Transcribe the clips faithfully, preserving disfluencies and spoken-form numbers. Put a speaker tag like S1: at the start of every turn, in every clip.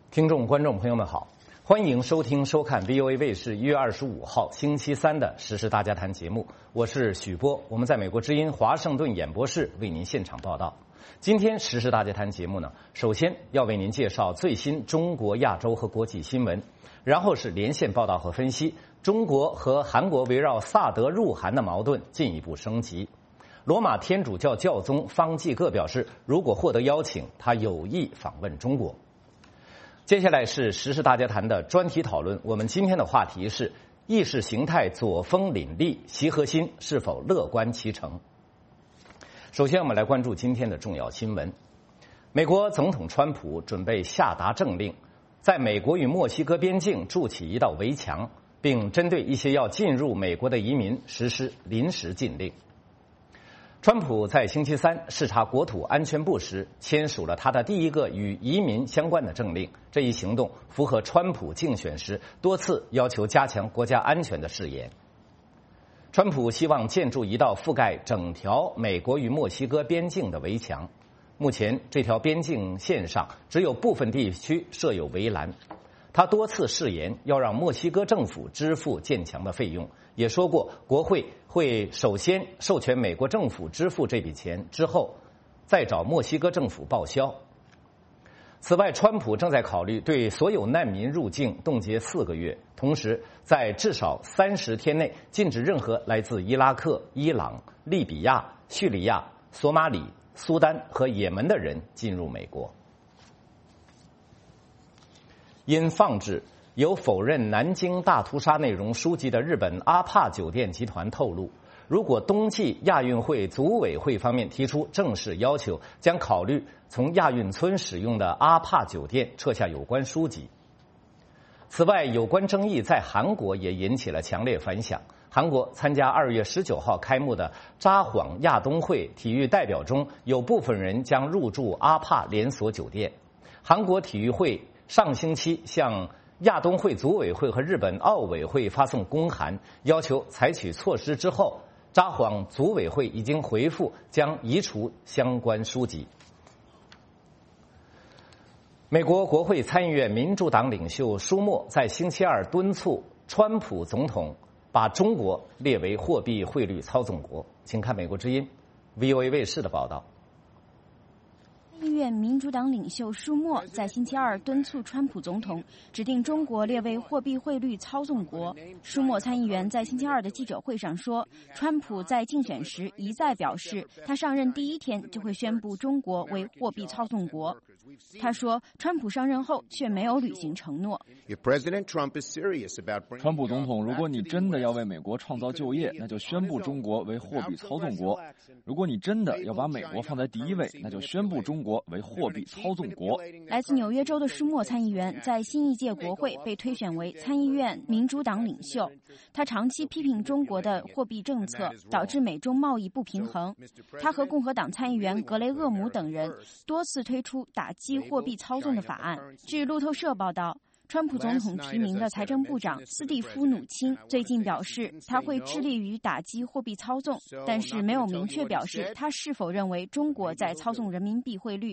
S1: 听众、观众朋友们好，欢迎收听、收看 V O A 卫视一月二十五号星期三的《时事大家谈》节目，我是许波，我们在美国之音华盛顿演播室为您现场报道。今天《时事大家谈》节目呢，首先要为您介绍最新中国、亚洲和国际新闻，然后是连线报道和分析中国和韩国围绕萨德入韩的矛盾进一步升级。罗马天主教教宗方济各表示，如果获得邀请，他有意访问中国。接下来是时事大家谈的专题讨论，我们今天的话题是意识形态左风凛冽，习核心是否乐观其成。首先我们来关注今天的重要新闻。美国总统川普准备下达政令，在美国与墨西哥边境筑起一道围墙，并针对一些要进入美国的移民实施临时禁令。川普在星期三视察国土安全部时，签署了他的第一个与移民相关的政令。这一行动符合川普竞选时多次要求加强国家安全的誓言。川普希望建筑一道覆盖整条美国与墨西哥边境的围墙。目前，这条边境线上只有部分地区设有围栏。他多次誓言要让墨西哥政府支付建墙的费用，也说过国会会首先授权美国政府支付这笔钱，之后再找墨西哥政府报销。此外，川普正在考虑对所有难民入境冻结四个月，同时在至少三十天内禁止任何来自伊拉克、伊朗、利比亚、叙利亚、索马里、苏丹和也门的人进入美国。因放置有否认南京大屠杀内容书籍的日本阿帕酒店集团透露，如果冬季亚运会组委会方面提出正式要求，将考虑从亚运村使用的阿帕酒店撤下有关书籍。此外，有关争议在韩国也引起了强烈反响。韩国参加二月十九号开幕的札幌亚冬会体育代表中，有部分人将入住阿帕连锁酒店。韩国体育会上星期向亚冬会组委会和日本奥委会发送公函，要求采取措施之后，札幌组委会已经回复将移除相关书籍。美国国会参议院民主党领袖舒默在星期二敦促川普总统把中国列为货币汇率操纵国。请看美国之音 V O A 卫视的报道。
S2: 参议院民主党领袖舒默在星期二敦促川普总统指定中国列为货币汇率操纵国。舒默参议员在星期二的记者会上说，川普在竞选时一再表示，他上任第一天就会宣布中国为货币操纵国。他说，川普上任后却没有履行承诺。
S3: 川普总统，如果你真的要为美国创造就业，那就宣布中国为货币操纵国；如果你真的要把美国放在第一位，那就宣布中国为货币操纵国。
S2: 来自纽约州的舒默参议员在新一届国会被推选为参议院民主党领袖。他长期批评中国的货币政策，导致美中贸易不平衡。他和共和党参议员格雷厄姆等人多次推出打击货币操纵的法案。据路透社报道，川普总统提名的财政部长斯蒂夫·努钦最近表示，他会致力于打击货币操纵，但是没有明确表示他是否认为中国在操纵人民币汇率。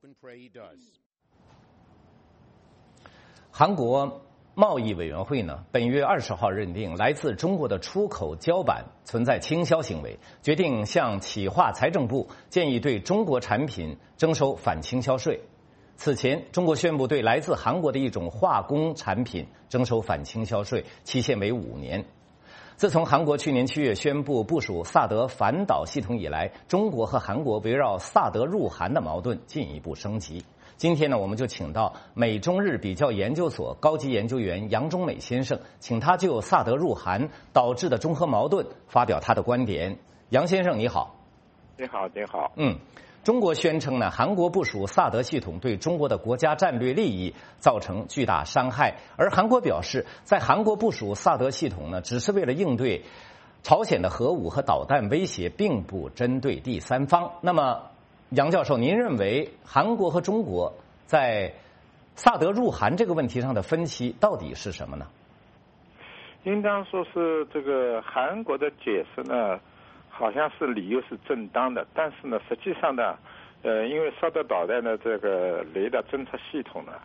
S1: 韩国贸易委员会呢，本月二十号认定来自中国的出口胶板存在倾销行为，决定向企划财政部建议对中国产品征收反倾销税。此前，中国宣布对来自韩国的一种化工产品征收反倾销税，期限为五年。自从韩国去年七月宣布部署萨德反导系统以来，中国和韩国围绕萨德入韩的矛盾进一步升级。今天呢，我们就请到美中日比较研究所高级研究员杨忠美先生，请他就萨德入韩导致的中核矛盾发表他的观点。杨先生，你好。
S4: 你好，你好。
S1: 嗯。中国宣称呢，韩国部署萨德系统对中国的国家战略利益造成巨大伤害，而韩国表示，在韩国部署萨德系统呢，只是为了应对朝鲜的核武和导弹威胁，并不针对第三方。那么，杨教授，您认为韩国和中国在萨德入韩这个问题上的分歧到底是什么呢？
S4: 应当说是这个韩国的解释呢，好像是理由是正当的，但是呢，实际上呢，呃，因为萨德导弹的这个雷达侦测系统呢，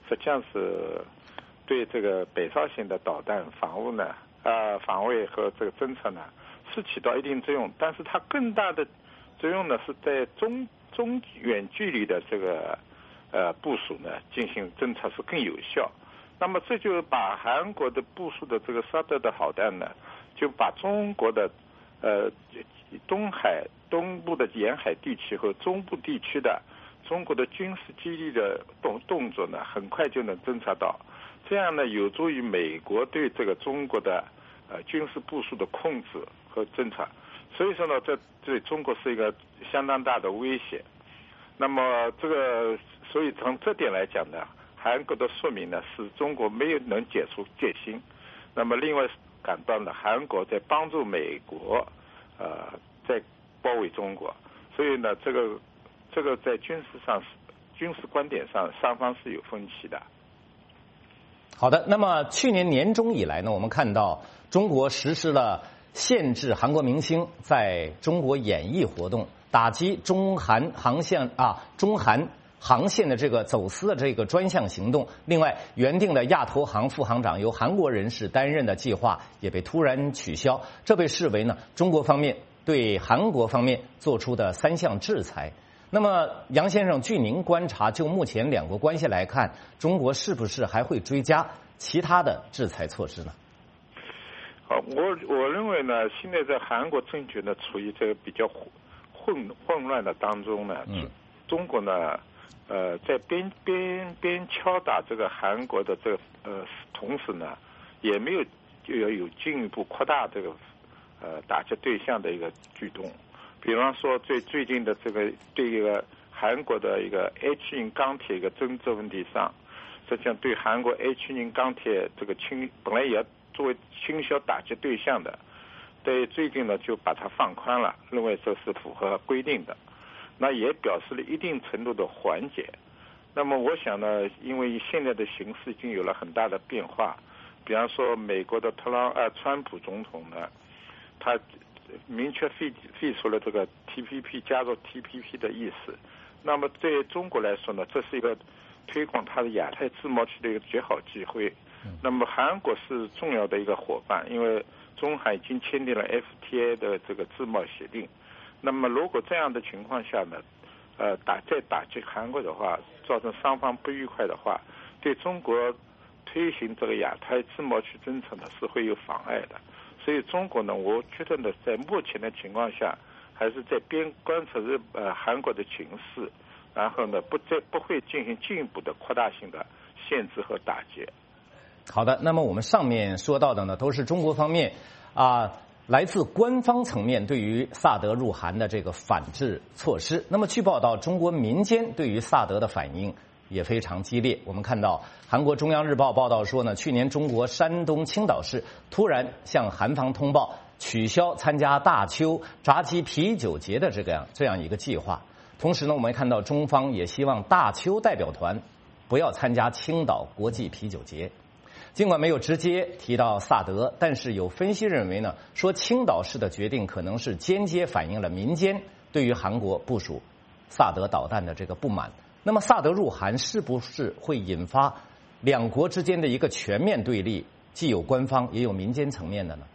S4: 实际上是对这个北朝鲜的导弹防务呢，呃，防卫和这个侦测呢，是起到一定作用。但是它更大的作用呢，是在中中远距离的这个呃部署呢进行侦测是更有效。那么这就把韩国的部署的这个萨德的导弹呢，就把中国的呃东海东部的沿海地区和中部地区的中国的军事基地的动动作呢，很快就能侦察到。这样呢，有助于美国对这个中国的呃军事部署的控制和侦察。所以说呢，这对中国是一个相当大的威胁。那么这个，所以从这点来讲呢，韩国的说明呢，是中国没有能解除戒心。那么另外感到呢，韩国在帮助美国，呃，在包围中国。所以呢，这个这个在军事上、军事观点上，双方是有分歧的。
S1: 好的，那么去年年中以来呢，我们看到中国实施了限制韩国明星在中国演艺活动，打击中韩航线啊中韩航线的这个走私的这个专项行动。另外，原定的亚投行副行长由韩国人士担任的计划也被突然取消，这被视为呢中国方面对韩国方面做出的三项制裁。那么杨先生，据您观察，就目前两国关系来看，中国是不是还会追加其他的制裁措施呢？
S4: 好，我我认为呢，现在在韩国政局呢处于这个比较混混乱的当中呢，嗯，中国呢，呃，在边边边敲打这个韩国的这个呃同时呢，也没有就要有进一步扩大这个呃打击对象的一个举动。比方说，最最近的这个对一个韩国的一个 H 型钢铁一个政治问题上，实际上对韩国 H 型钢铁这个倾本来也要作为倾销打击对象的，对最近呢就把它放宽了，认为这是符合规定的，那也表示了一定程度的缓解。那么我想呢，因为现在的形势已经有了很大的变化，比方说美国的特朗呃川普总统呢，他明确废废除了这个 T P P 加入 T P P 的意思。那么对中国来说呢，这是一个推广它的亚太自贸区的一个绝好机会。那么韩国是重要的一个伙伴，因为中韩已经签订了 F T A 的这个自贸协定。那么如果这样的情况下呢，呃打再打击韩国的话，造成双方不愉快的话，对中国推行这个亚太自贸区政策呢是会有妨碍的。所以中国呢，我觉得呢，在目前的情况下，还是在边观察日呃韩国的情势，然后呢，不再不会进行进一步的扩大性的限制和打击。
S1: 好的，那么我们上面说到的呢，都是中国方面啊来自官方层面对于萨德入韩的这个反制措施。那么据报道，中国民间对于萨德的反应也非常激烈。我们看到韩国中央日报报道说呢，去年中国山东青岛市突然向韩方通报取消参加大邱炸鸡啤酒节的这个样这样一个计划。同时呢，我们看到中方也希望大邱代表团不要参加青岛国际啤酒节。尽管没有直接提到萨德，但是有分析认为呢，说青岛市的决定可能是间接反映了民间对于韩国部署萨德导弹的这个不满。那么萨德入韩是不是会引发两国之间的一个全面对立，既有官方也有民间层面的呢？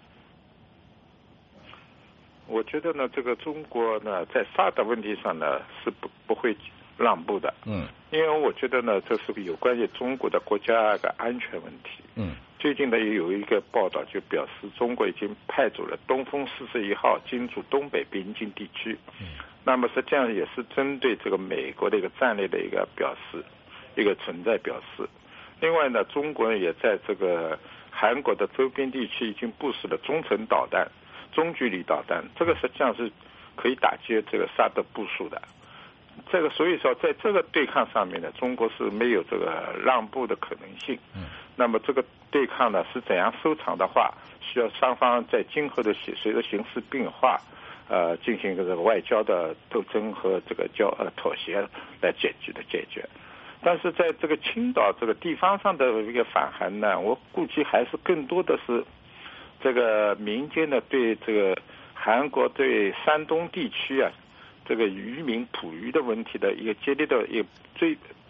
S4: 我觉得呢，这个中国呢，在萨德问题上呢是不不会让步的。嗯，因为我觉得呢，这是个有关于中国的国家的安全问题。嗯，最近呢也有一个报道就表示，中国已经派出了东风四十一号进驻东北边境地区。嗯，那么实际上也是针对这个美国的一个战略的一个表示，一个存在表示。另外呢，中国也在这个韩国的周边地区已经部署了中程导弹、中距离导弹，这个实际上是可以打击这个萨德部署的。这个所以说，在这个对抗上面呢，中国是没有这个让步的可能性。嗯，那么这个对抗呢是怎样收场的话，需要双方在今后的随着形势变化，呃，进行这个外交的斗争和这个交呃妥协来解决的解决。但是在这个青岛这个地方上的一个反韩呢，我估计还是更多的是这个民间的对这个韩国对山东地区啊。这个渔民捕鱼的问题的一个激烈的一个追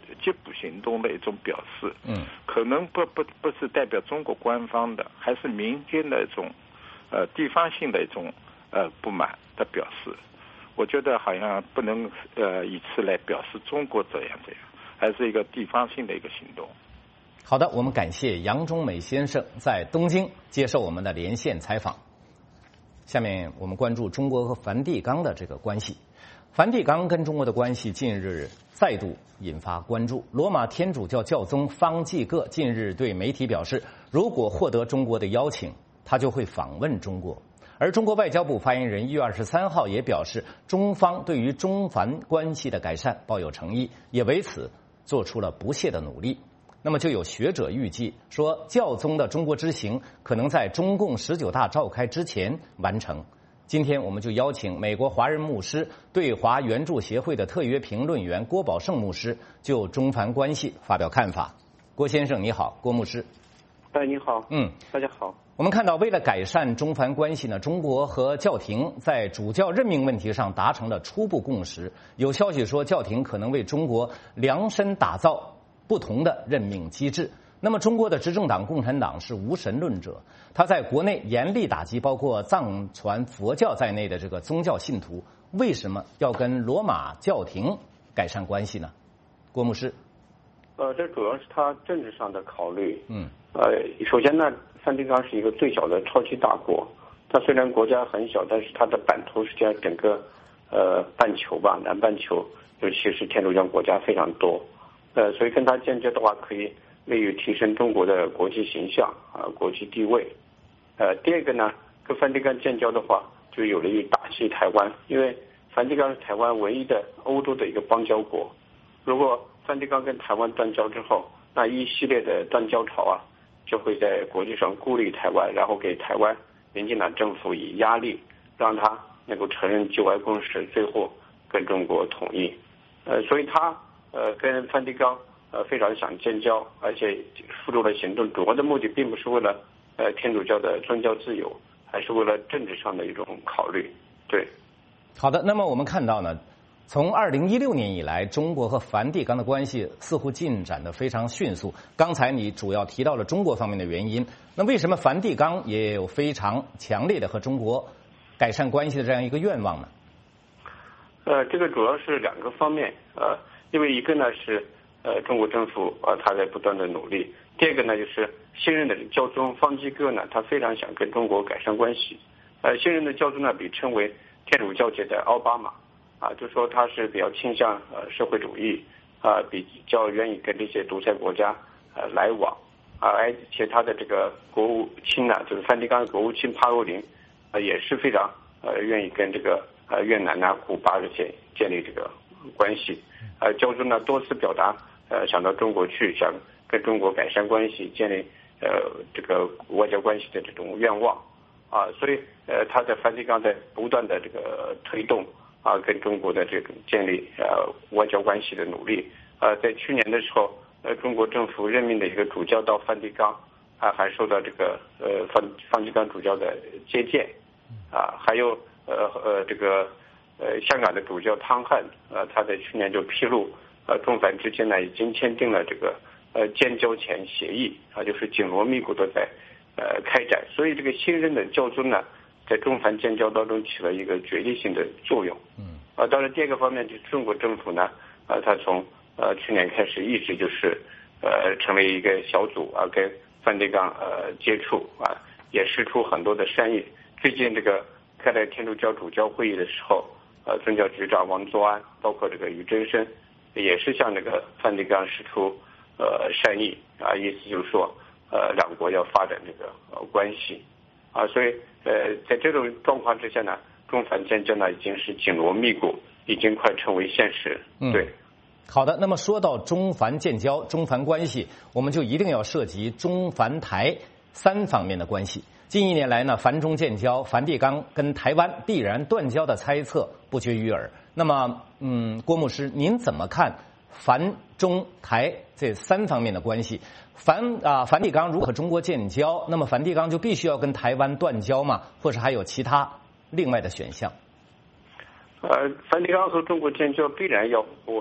S4: 缉捕行动的一种表示。
S1: 嗯，
S4: 可能不不不是代表中国官方的，还是民间的一种呃地方性的一种呃不满的表示。我觉得好像不能呃以此来表示中国这样这样，还是一个地方性的一个行动。
S1: 好的，我们感谢杨中美先生在东京接受我们的连线采访。下面我们关注中国和梵蒂冈的这个关系。梵蒂冈跟中国的关系近日再度引发关注。罗马天主教教宗方济各近日对媒体表示，如果获得中国的邀请，他就会访问中国。而中国外交部发言人一月二十三号也表示，中方对于中梵关系的改善抱有诚意，也为此做出了不懈的努力。那么就有学者预计说，教宗的中国之行可能在中共十九大召开之前完成。今天我们就邀请美国华人牧师对华援助协会的特约评论员郭宝胜牧师就中梵关系发表看法。郭先生你好。郭牧师。
S5: 哎，你好。
S1: 嗯，
S5: 大家好。
S1: 我们看到，为了改善中梵关系呢，中国和教廷在主教任命问题上达成了初步共识。有消息说，教廷可能为中国量身打造不同的任命机制。那么中国的执政党共产党是无神论者，他在国内严厉打击包括藏传佛教在内的这个宗教信徒，为什么要跟罗马教廷改善关系呢？郭牧师。
S5: 呃，这主要是他政治上的考虑。
S1: 嗯。
S5: 呃，首先呢，梵蒂冈是一个最小的超级大国，它虽然国家很小，但是它的版图是在整个呃半球吧，南半球，尤其是天主教国家非常多。呃，所以跟他建交的话，可以利于提升中国的国际形象啊、呃，国际地位。呃，第二个呢，跟梵蒂冈建交的话，就有利于打击台湾，因为梵蒂冈是台湾唯一的欧洲的一个邦交国。如果梵蒂冈跟台湾断交之后，那一系列的断交潮啊，就会在国际上孤立台湾，然后给台湾民进党政府以压力，让他能够承认九二共识，最后跟中国统一。呃，所以他呃跟梵蒂冈呃非常想建交，而且付诸了行动，主要的目的并不是为了呃天主教的宗教自由，还是为了政治上的一种考虑。对。
S1: 好的，那么我们看到呢，从二零一六年以来，中国和梵蒂冈的关系似乎进展得非常迅速。刚才你主要提到了中国方面的原因，那为什么梵蒂冈也有非常强烈的和中国改善关系的这样一个愿望呢？
S5: 呃，这个主要是两个方面，呃，因为一个呢是呃中国政府啊、呃、他在不断的努力，第二个呢就是新任的教宗方济各呢，他非常想跟中国改善关系。呃，新任的教宗呢被称为天主教界的奥巴马。啊，就说他是比较倾向呃社会主义，啊，比较愿意跟这些独裁国家呃来往，啊，而且他的这个国务卿呢，就是梵蒂冈国务卿帕若林，呃也是非常呃愿意跟这个呃越南呐、古巴这些建立这个关系。呃，教宗呢多次表达呃想到中国去，想跟中国改善关系，建立呃这个外交关系的这种愿望。啊，所以呃他在梵蒂冈在不断的这个推动。啊，跟中国的这种建立呃外交关系的努力，呃，在去年的时候，呃，中国政府任命的一个主教到梵蒂冈，啊，还受到这个呃梵梵蒂冈主教的接见，啊，还有呃呃这个呃香港的主教汤汉，呃，他在去年就披露，呃，中梵之间呢已经签订了这个呃建交前协议，啊，就是紧锣密鼓的在呃开展，所以这个新任的教宗呢，在中梵建交当中起了一个决定性的作用。嗯，啊，当然第二个方面就是中国政府呢，啊，他从呃去年开始一直就是呃成立一个小组啊，跟梵蒂冈呃接触啊，也释出很多的善意。最近这个开了天主教主教会议的时候，呃，宗教局长王作安，包括这个俞真声，也是向这个梵蒂冈释出呃善意啊，意思就是说呃两国要发展这个呃关系。啊，所以呃，在这种状况之下呢，中梵建交呢已经是紧锣密鼓，已经快成为现实。对，
S1: 嗯，好的。那么说到中梵建交、中梵关系，我们就一定要涉及中梵台三方面的关系。近一年来呢，梵中建交，梵蒂冈跟台湾必然断交的猜测不绝于耳。那么，嗯，郭牧师，您怎么看梵中台这三方面的关系？梵啊，梵蒂冈如果和中国建交，那么梵蒂冈就必须要跟台湾断交吗？或者还有其他另外的选项？
S5: 呃，梵蒂冈和中国建交必然要和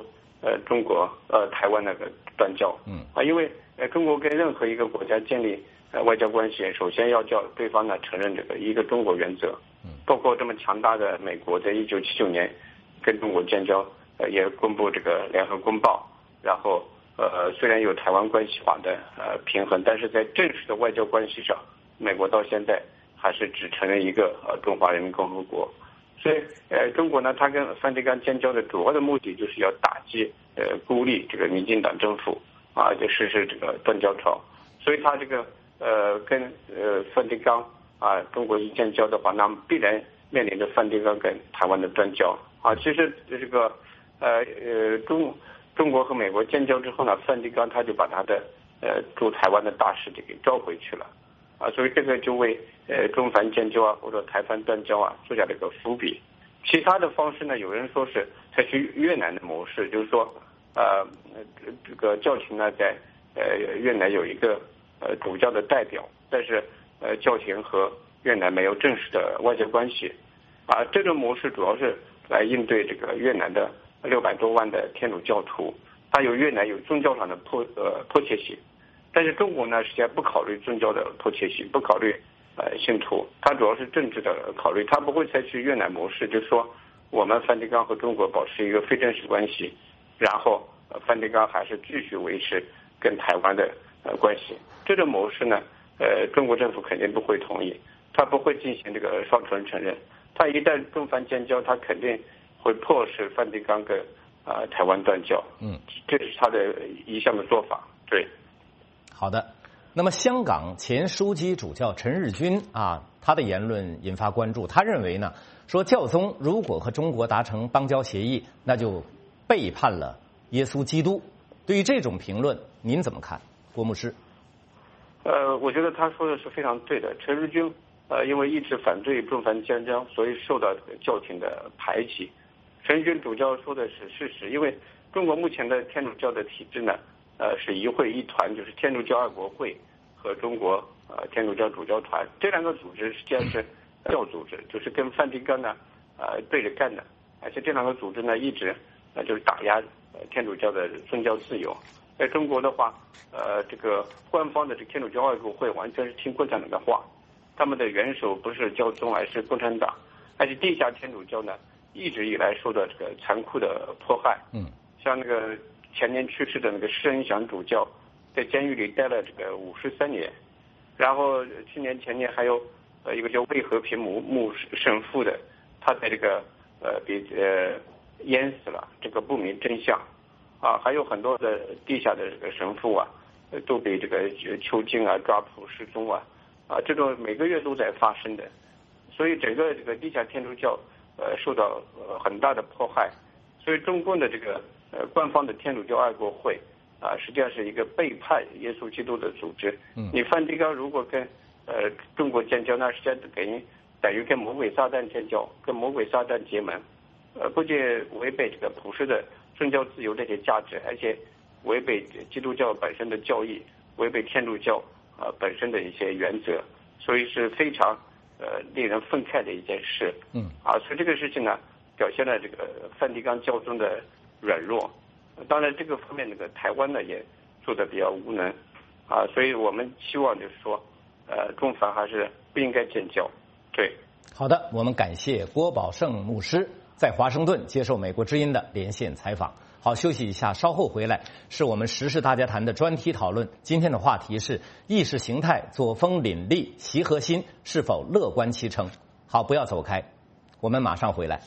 S5: 呃中国呃台湾那个断交。
S1: 嗯
S5: 啊，因为呃中国跟任何一个国家建立呃外交关系，首先要叫对方呢承认这个一个中国原则。嗯，包括这么强大的美国，在一九七九年跟中国建交，呃也公布这个联合公报，然后呃虽然有台湾关系法的呃平衡，但是在正式的外交关系上，美国到现在还是只承认一个呃中华人民共和国。所以，呃，中国呢，它跟梵蒂冈建交的主要的目的就是要打击、呃，孤立这个民进党政府啊，就实施这个断交潮。所以，它这个呃，跟呃梵蒂冈啊，中国一建交的话，那么必然面临着梵蒂冈跟台湾的断交啊。其实这个呃呃中中国和美国建交之后呢，梵蒂冈他就把他的呃驻台湾的大使就给召回去了。啊，所以这个就为呃中梵建交啊或者台梵断交啊做下了一个伏笔。其他的方式呢，有人说是采取越南的模式，就是说呃这个教廷呢在呃越南有一个呃主教的代表，但是呃教廷和越南没有正式的外交关系。啊，这种模式主要是来应对这个越南的六百多万的天主教徒，它有越南有宗教上的迫呃迫切性。但是中国呢，实际上不考虑宗教的迫切性，不考虑呃信徒，它主要是政治的考虑，它不会采取越南模式，就是说我们梵蒂冈和中国保持一个非正式关系，然后呃梵蒂冈还是继续维持跟台湾的呃关系。这种模式呢，呃中国政府肯定不会同意，它不会进行这个双重承认，它一旦中梵建交，它肯定会迫使梵蒂冈跟啊、呃、台湾断交。嗯，这是它的一项的做法，对。
S1: 好的，那么香港前枢机主教陈日君啊，他的言论引发关注。他认为呢，说教宗如果和中国达成邦交协议，那就背叛了耶稣基督。对于这种评论，您怎么看，郭牧师？
S5: 呃，我觉得他说的是非常对的。陈日君呃，因为一直反对中梵建交，所以受到这个教廷的排挤。陈日君主教说的是事实，因为中国目前的天主教的体制呢。呃，是一会一团，就是天主教爱国会和中国呃天主教主教团这两个组织实际上是教组织，就是跟梵蒂冈呢呃对着干的，而且这两个组织呢一直呃就是打压呃天主教的宗教自由。在中国的话，呃这个官方的这天主教爱国会完全是听共产党的话，他们的元首不是教宗而是共产党，而且地下天主教呢一直以来受到这个残酷的迫害。嗯，像那个。前年去世的那个施恩祥主教，在监狱里待了这个五十三年，然后去年前年还有呃一个叫魏和平牧牧神父的，他在这个呃被呃淹死了，这个不明真相啊，还有很多的地下的这个神父啊，都被这个囚禁啊、抓捕、失踪啊啊，这种每个月都在发生的，所以整个这个地下天主教呃受到呃很大的迫害，所以中共的这个。呃，官方的天主教爱国会啊，实际上是一个背叛耶稣基督的组织。嗯，你梵蒂冈如果跟呃中国建交，那实际上等于等于跟魔鬼撒旦建交，跟魔鬼撒旦结盟，呃，不仅违背这个普世的宗教自由这些价值，而且违背基督教本身的教义，违背天主教啊、呃、本身的一些原则，所以是非常呃令人愤慨的一件事。嗯，啊，所以这个事情呢，表现了这个梵蒂冈教宗的。软弱，当然这个方面那个台湾呢也做得比较无能，啊，所以我们希望就是说，呃，中梵还是不应该建交，对。
S1: 好的，我们感谢郭宝胜牧师在华盛顿接受美国之音的连线采访。好，休息一下，稍后回来是我们时事大家谈的专题讨论。今天的话题是意识形态左风凛冽，习核心是否乐观其成？好，不要走开，我们马上回来。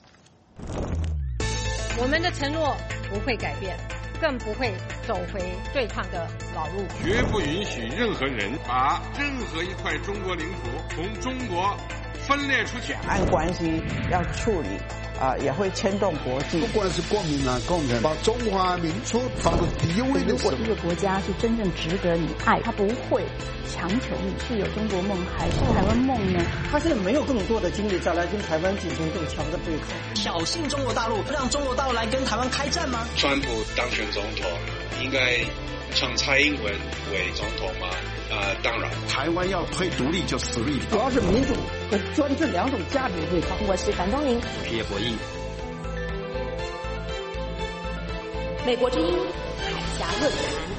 S6: 我们的承诺不会改变，更不会走回对抗的老路。
S7: 绝不允许任何人把任何一块中国领土从中国分裂出去。
S8: 两岸关系要处理啊、呃，也会牵动国际。
S9: 不管是国民啊、工人，把中华民族放在第一位的时候。
S10: 如果一个国家是真正值得你爱，他不会强求你是有中国梦还是台湾梦呢？
S11: 他现在没有更多的精力再来跟台湾进行更强的对抗，
S12: 挑衅中国大陆，让中国大陆来跟台湾开战吗？
S13: 川普当选总统，应该请蔡英文为总统吗？呃，当然，
S9: 台湾要推独立就实力，
S11: 主要是民主和专制两种价值对抗。
S10: 我是樊东宁，
S14: 我是叶国义。 美国之音海峡论坛。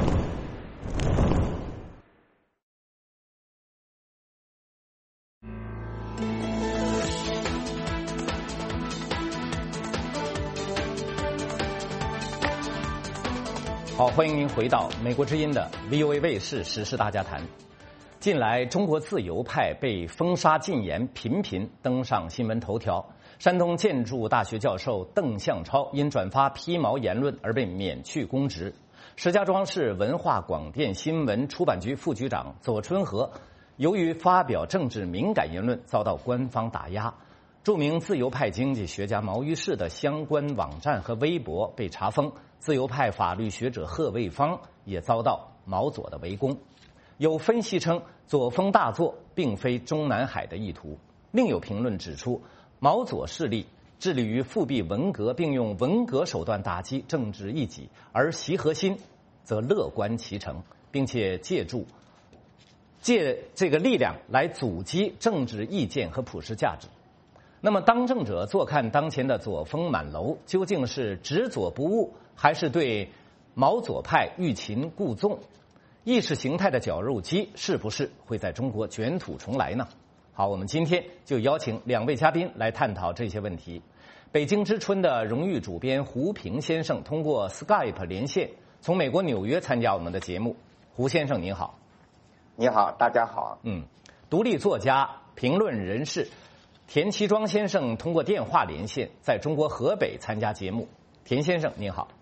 S1: 好，欢迎您回到美国之音的 V O A 卫视时事大家谈。近来，中国自由派被封杀禁言频频登上新闻头条。山东建筑大学教授邓向超因转发披毛言论而被免去公职。石家庄市文化广电新闻出版局副局长左春和，由于发表政治敏感言论遭到官方打压。著名自由派经济学家毛于轼的相关网站和微博被查封，自由派法律学者贺卫方也遭到毛左的围攻。有分析称，左封大作并非中南海的意图。另有评论指出，毛左势力致力于复辟文革，并用文革手段打击政治异己，而习核心则乐观其成，并且借助借这个力量来阻击政治意见和普世价值。那么，当政者坐看当前的左风满楼，究竟是只左不误，还是对毛左派欲擒故纵？意识形态的绞肉机是不是会在中国卷土重来呢？好，我们今天就邀请两位嘉宾来探讨这些问题。北京之春的荣誉主编胡平先生通过 Skype 连线，从美国纽约参加我们的节目。胡先生您好。
S15: 你好，大家好。
S1: 嗯，独立作家、评论人士田其庄先生通过电话连线，在中国河北参加节目。田先生您好。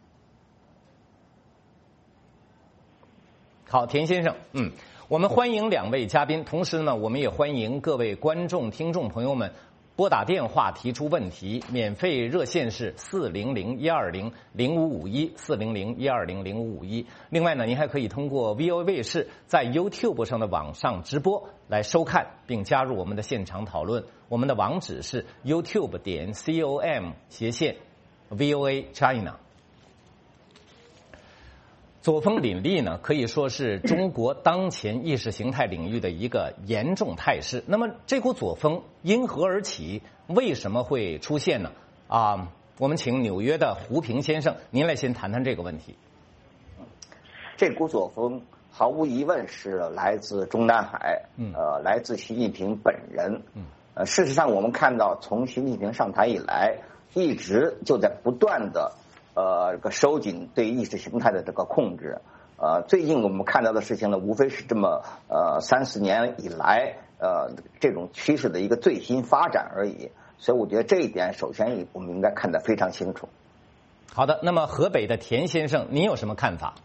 S1: 好，田先生，嗯，我们欢迎两位嘉宾，同时呢，我们也欢迎各位观众、听众朋友们拨打电话提出问题，免费热线是四零零一二零零五五一四零零一二零零五五一。另外呢，您还可以通过 V O A 卫视在 YouTube 上的网上直播来收看并加入我们的现场讨论。我们的网址是 YouTube 点 com 斜线 V O A China。左风林立呢，可以说是中国当前意识形态领域的一个严重态势。那么，这股左风因何而起？为什么会出现呢？啊，我们请纽约的胡平先生，您来先谈谈这个问题。
S15: 这股左风毫无疑问是来自中南海，
S1: 嗯，
S15: 呃，来自习近平本人。嗯，呃，事实上我们看到，从习近平上台以来，一直就在不断的。呃，这个收紧对意识形态的这个控制，呃，最近我们看到的事情呢，无非是这么呃三四年以来呃这种趋势的一个最新发展而已。所以我觉得这一点，首先我们应该看得非常清楚。
S1: 好的，那么河北的田先生，您有什么看法？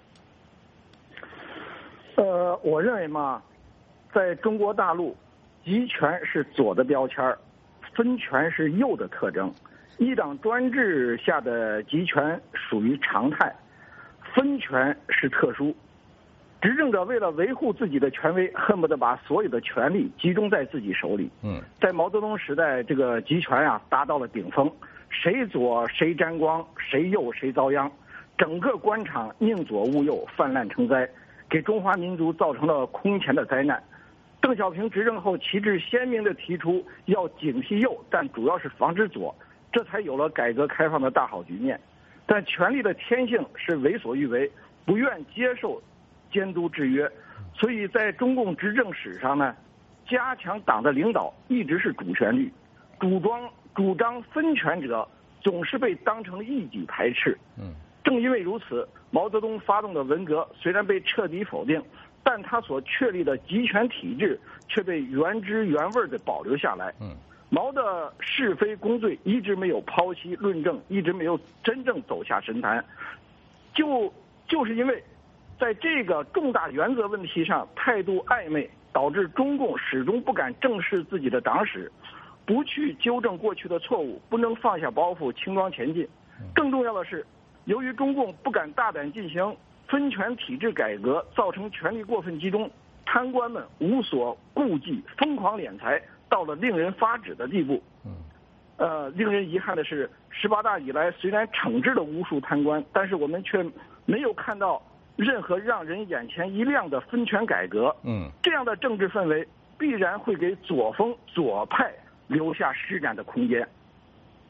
S16: 呃，我认为嘛，在中国大陆，集权是左的标签，分权是右的特征。一党专制下的集权属于常态，分权是特殊。执政者为了维护自己的权威，恨不得把所有的权力集中在自己手里。
S1: 嗯，
S16: 在毛泽东时代，这个集权啊达到了顶峰，谁左谁沾光，谁右谁遭殃，整个官场宁左勿右，泛滥成灾，给中华民族造成了空前的灾难。邓小平执政后，旗帜鲜明地提出要警惕右，但主要是防止左。这才有了改革开放的大好局面，但权力的天性是为所欲为，不愿接受监督制约，所以在中共执政史上呢，加强党的领导一直是主旋律，主张主张分权者总是被当成异己排斥。
S1: 嗯，
S16: 正因为如此，毛泽东发动的文革虽然被彻底否定，但他所确立的集权体制却被原汁原味地保留下来。
S1: 嗯。
S16: 毛的是非公罪一直没有剖析论证，一直没有真正走下神坛，就就是因为在这个重大原则问题上态度暧昧，导致中共始终不敢正视自己的党史，不去纠正过去的错误，不能放下包袱轻装前进。更重要的是，由于中共不敢大胆进行分权体制改革，造成权力过分集中，贪官们无所顾忌，疯狂敛财，到了令人发指的地步。呃，令人遗憾的是，十八大以来虽然惩治了无数贪官，但是我们却没有看到任何让人眼前一亮的分权改革。
S1: 嗯，
S16: 这样的政治氛围必然会给左风左派留下施展的空间。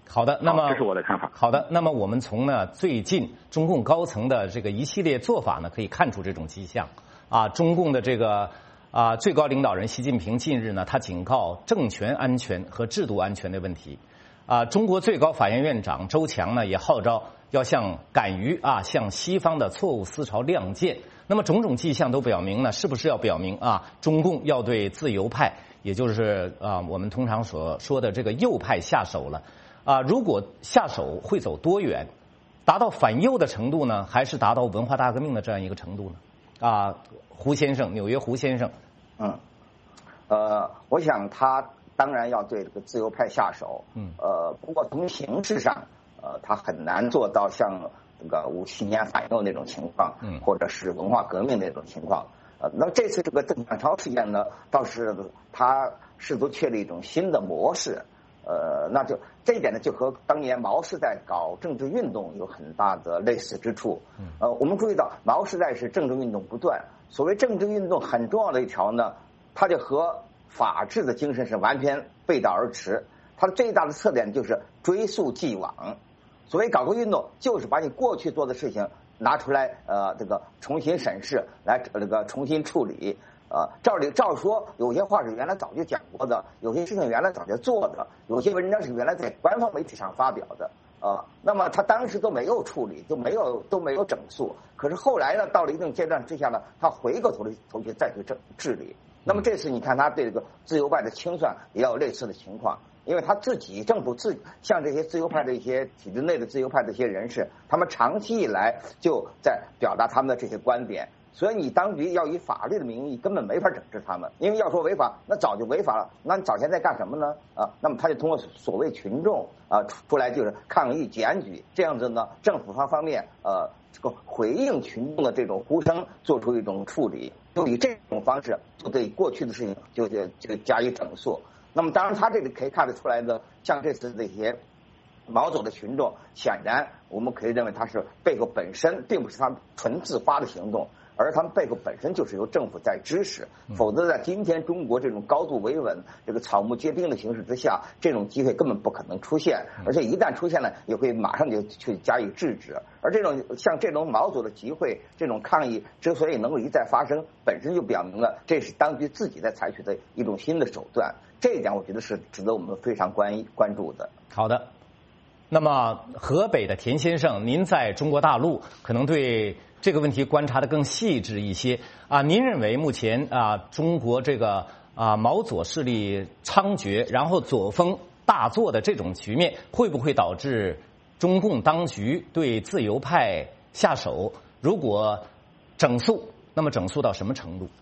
S1: 好的，那么
S16: 这是我的看法。
S1: 好的，那么我们从呢最近中共高层的这个一系列做法呢，可以看出这种迹象啊。中共的这个啊最高领导人习近平近日呢，他警告政权安全和制度安全的问题。啊，中国最高法院院长周强呢也号召要向敢于啊向西方的错误思潮亮剑。那么种种迹象都表明呢，是不是要表明啊，中共要对自由派，也就是啊我们通常所说的这个右派下手了？啊，如果下手会走多远？达到反右的程度呢，还是达到文化大革命的这样一个程度呢？啊，胡先生，纽约胡先生，
S15: 嗯，呃，我想他当然要对这个自由派下手，嗯，呃，不过从形式上，呃，他很难做到像这个五七年反右那种情况，嗯，或者是文化革命那种情况。呃，那么这次这个邓小超事件呢，倒是他试图确立一种新的模式。呃，那就这一点呢，就和当年毛时代搞政治运动有很大的类似之处。呃，我们注意到毛时代是政治运动不断，所谓政治运动很重要的一条呢，它就和法治的精神是完全背道而驰。它的最大的特点就是追溯既往。所谓搞个运动，就是把你过去做的事情拿出来，呃，这个重新审视，来这个重新处理。呃，照理照说，有些话是原来早就讲过的，有些事情原来早就做的，有些文章是原来在官方媒体上发表的，呃，那么他当时都没有处理，都没有都没有整肃。可是后来呢，到了一定阶段之下呢，他回过头来头去再去治治理。那么这次你看他对这个自由派的清算也有类似的情况，因为他自己政府自像这些自由派的一些体制内的自由派的一些人士，他们长期以来就在表达他们的这些观点。所以你当局要以法律的名义根本没法整治他们，因为要说违法，那早就违法了。那你早前在干什么呢？啊，那么他就通过所谓群众啊出来就是抗议检举，这样子呢，政府方方面呃这个回应群众的这种呼声，做出一种处理，就以这种方式就对过去的事情就就就加以整肃。那么当然他这里可以看得出来的，像这次这些毛左的群众，显然我们可以认为他是背后本身并不是他们纯自发的行动。而他们背后本身就是由政府在支持，否则在今天中国这种高度维稳、这个草木皆兵的形势之下，这种机会根本不可能出现，而且一旦出现了，也会马上就去加以制止。而这种像这种毛左的集会、这种抗议之所以能够一再发生，本身就表明了这是当局自己在采取的一种新的手段。这一点我觉得是值得我们非常关关注的。
S1: 好的，那么河北的田先生，您在中国大陆可能对这个问题观察得更细致一些啊。您认为目前啊中国这个啊毛左势力猖獗，然后左风大作的这种局面，会不会导致中共当局对自由派下手？如果整肃，那么整肃到什么程度？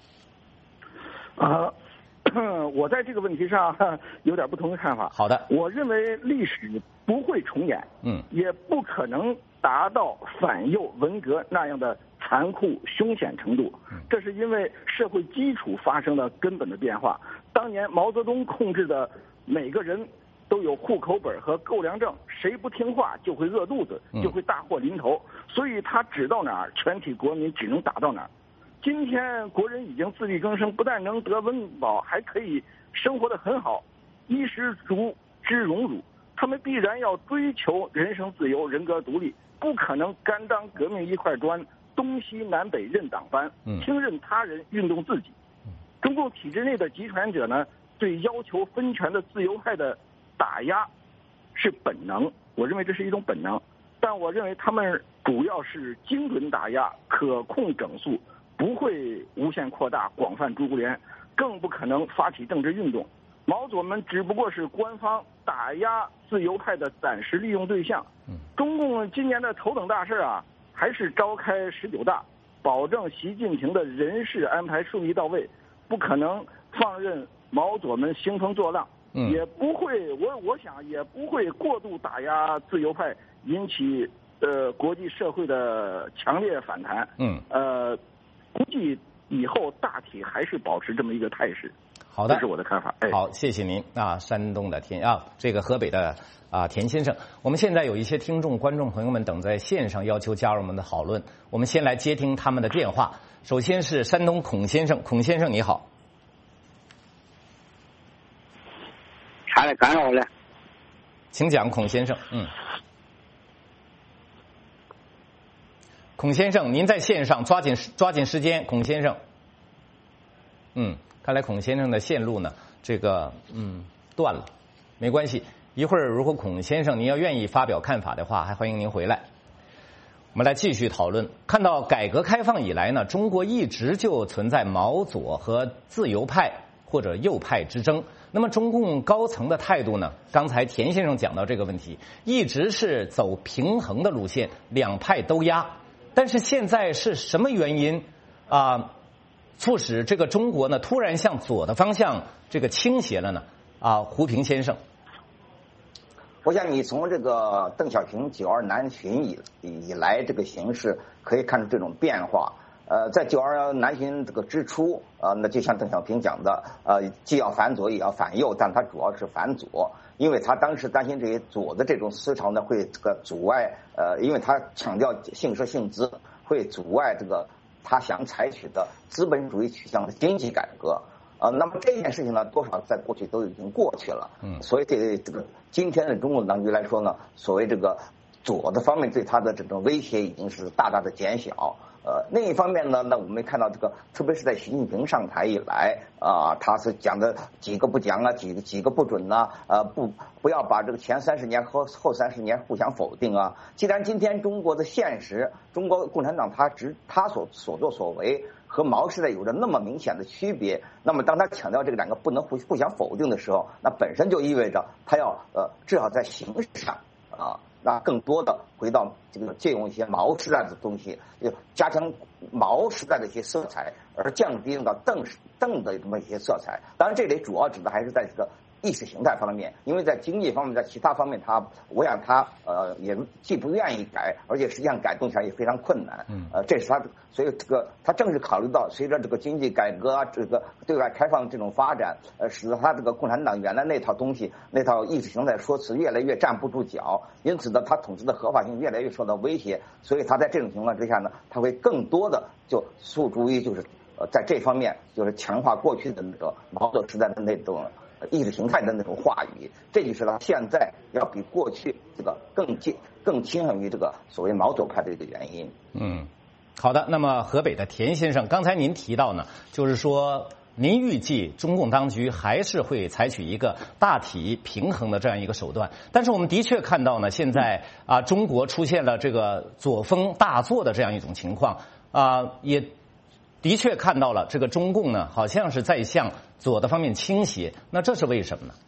S16: 啊、呃，我在这个问题上有点不同的看法。
S1: 好的，
S16: 我认为历史不会重演，
S1: 嗯，
S16: 也不可能达到反右文革那样的残酷凶险程度。这是因为社会基础发生了根本的变化。当年毛泽东控制的每个人都有户口本和购粮证，谁不听话就会饿肚子，就会大祸临头。所以他指到哪儿，全体国民只能打到哪儿。今天国人已经自力更生，不但能得温饱，还可以生活得很好，衣食足之荣辱。他们必然要追求人生自由、人格独立，不可能甘当革命一块砖，东西南北任党班，听任他人运动自己。中共体制内的集权者呢，对要求分权的自由派的打压是本能，我认为这是一种本能，但我认为他们主要是精准打压、可控整肃，不会无限扩大、广泛株连，更不可能发起政治运动。毛左们只不过是官方打压自由派的暂时利用对象。中共今年的头等大事啊，还是召开十九大，保证习近平的人事安排顺利到位，不可能放任毛左们兴风作浪，
S1: 嗯、
S16: 也不会，我我想也不会过度打压自由派，引起呃国际社会的强烈反弹。
S1: 嗯，
S16: 呃，估计以后大体还是保持这么一个态势。
S1: 好的，
S16: 这是我的看法。哎，
S1: 好，谢谢您啊，山东的田啊，这个河北的啊田先生。我们现在有一些听众、观众朋友们等在线上，要求加入我们的讨论。我们先来接听他们的电话。首先是山东孔先生，孔先生你好。
S17: 查来干扰了。
S1: 请讲，孔先生。嗯，孔先生，您在线上，抓紧抓紧时间，孔先生。嗯，看来孔先生的线路呢，这个嗯断了，没关系。一会儿如果孔先生您要愿意发表看法的话，还欢迎您回来。我们来继续讨论。看到改革开放以来呢，中国一直就存在毛左和自由派或者右派之争。那么中共高层的态度呢？刚才田先生讲到这个问题，一直是走平衡的路线，两派都压。但是现在是什么原因啊、呃，促使这个中国呢突然向左的方向这个倾斜了呢？啊、呃，胡平先生。
S15: 我想你从这个邓小平九二南巡以以来这个形势可以看出这种变化。呃，在九二南巡这个之初，呃，那就像邓小平讲的，呃，既要反左也要反右，但他主要是反左，因为他当时担心这些左的这种思潮呢会这个阻碍，呃，因为他强调姓社姓资，会阻碍这个他想采取的资本主义取向的经济改革。呃，那么这件事情呢，多少在过去都已经过去了。嗯，所以对这个今天的中共当局来说呢，所谓这个左的方面对他的这种威胁已经是大大的减小。呃，另一方面呢，那我们看到这个，特别是在习近平上台以来啊、呃，他是讲的几个不讲啊，几个几个不准呐、啊，呃，不不要把这个前三十年和后三十年互相否定啊。既然今天中国的现实，中国共产党他只他所所作所为和毛时代有着那么明显的区别，那么当他强调这个两个不能互互相否定的时候，那本身就意味着他要呃至少在形式上啊。那更多的回到这个借用一些毛时代的东西，就加强毛时代的一些色彩，而降低到邓邓的这么一些色彩。当然，这里主要指的还是在这个意识形态方面，因为在经济方面，在其他方面他，我想他呃也既不愿意改，而且实际上改动起来也非常困难。嗯，呃，这是他，所以这个他正是考虑到随着这个经济改革啊，这个对外开放这种发展，呃，使得他这个共产党原来那套东西，那套意识形态说辞越来越站不住脚，因此呢，他统治的合法性越来越受到威胁，所以他在这种情况之下呢，他会更多的就诉诸于就是呃在这方面就是强化过去的那个毛泽东时代的那种意识形态的那种话语，这就是他现在要比过去这个更近更倾向于这个所谓毛左派的一个原因。
S1: 嗯，好的。那么河北的田先生，刚才您提到呢，就是说您预计中共当局还是会采取一个大体平衡的这样一个手段，但是我们的确看到呢，现在啊，中国出现了这个左风大作的这样一种情况啊，也的确看到了这个中共呢，好像是在向左的方面倾斜，那这是为什么呢？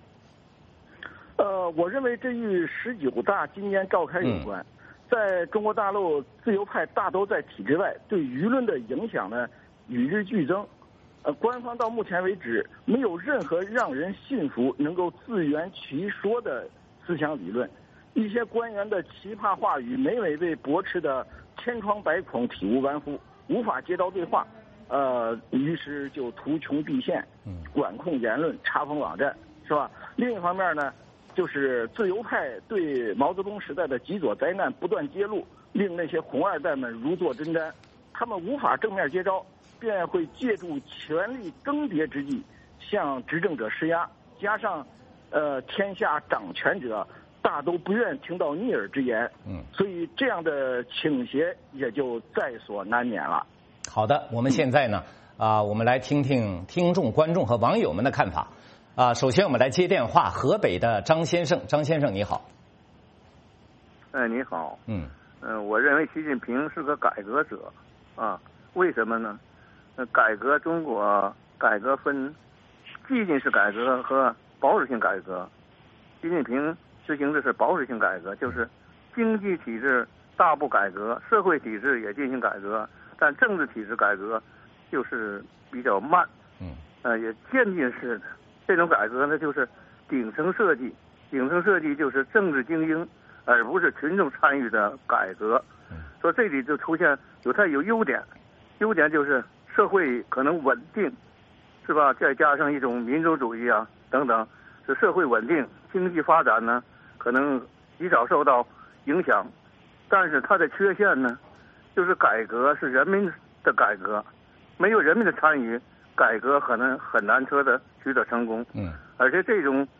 S16: 呃，我认为这与十九大今年召开有关。嗯、在中国大陆，自由派大都在体制外，对舆论的影响呢与日俱增。呃，官方到目前为止没有任何让人信服、能够自圆其说的思想理论。一些官员的奇葩话语，每每被驳斥的千疮百孔、体无完肤，无法接到对话。呃，于是就图穷匕现，管控言论，查封网站，是吧？另一方面呢，就是自由派对毛泽东时代的极左灾难不断揭露，令那些红二代们如坐针毡，他们无法正面接招，便会借助权力更迭之际向执政者施压，加上呃天下掌权者大都不愿听到逆耳之言，嗯，所以这样的倾斜也就在所难免了。
S1: 好的，我们现在呢啊、呃，我们来听听听众、观众和网友们的看法啊、呃。首先，我们来接电话，河北的张先生，张先生你好。
S17: 哎，你好。
S1: 嗯
S17: 嗯、呃，我认为习近平是个改革者啊，为什么呢？呃，改革中国，改革分激进式改革和保守性改革。习近平实行的是保守性改革，就是经济体制大步改革，社会体制也进行改革。但政治体制改革就是比较慢，嗯，呃，也渐进式的这种改革呢，就是顶层设计，顶层设计就是政治精英，而不是群众参与的改革。嗯，所以这里就出现有它有优点，优点就是社会可能稳定，是吧？再加上一种民主主义啊等等，是社会稳定，经济发展呢可能极少受到影响，但是它的缺陷呢？就是改革是人民的改革，没有人民的参与，改革可能很难车的取得成功。嗯，而且这种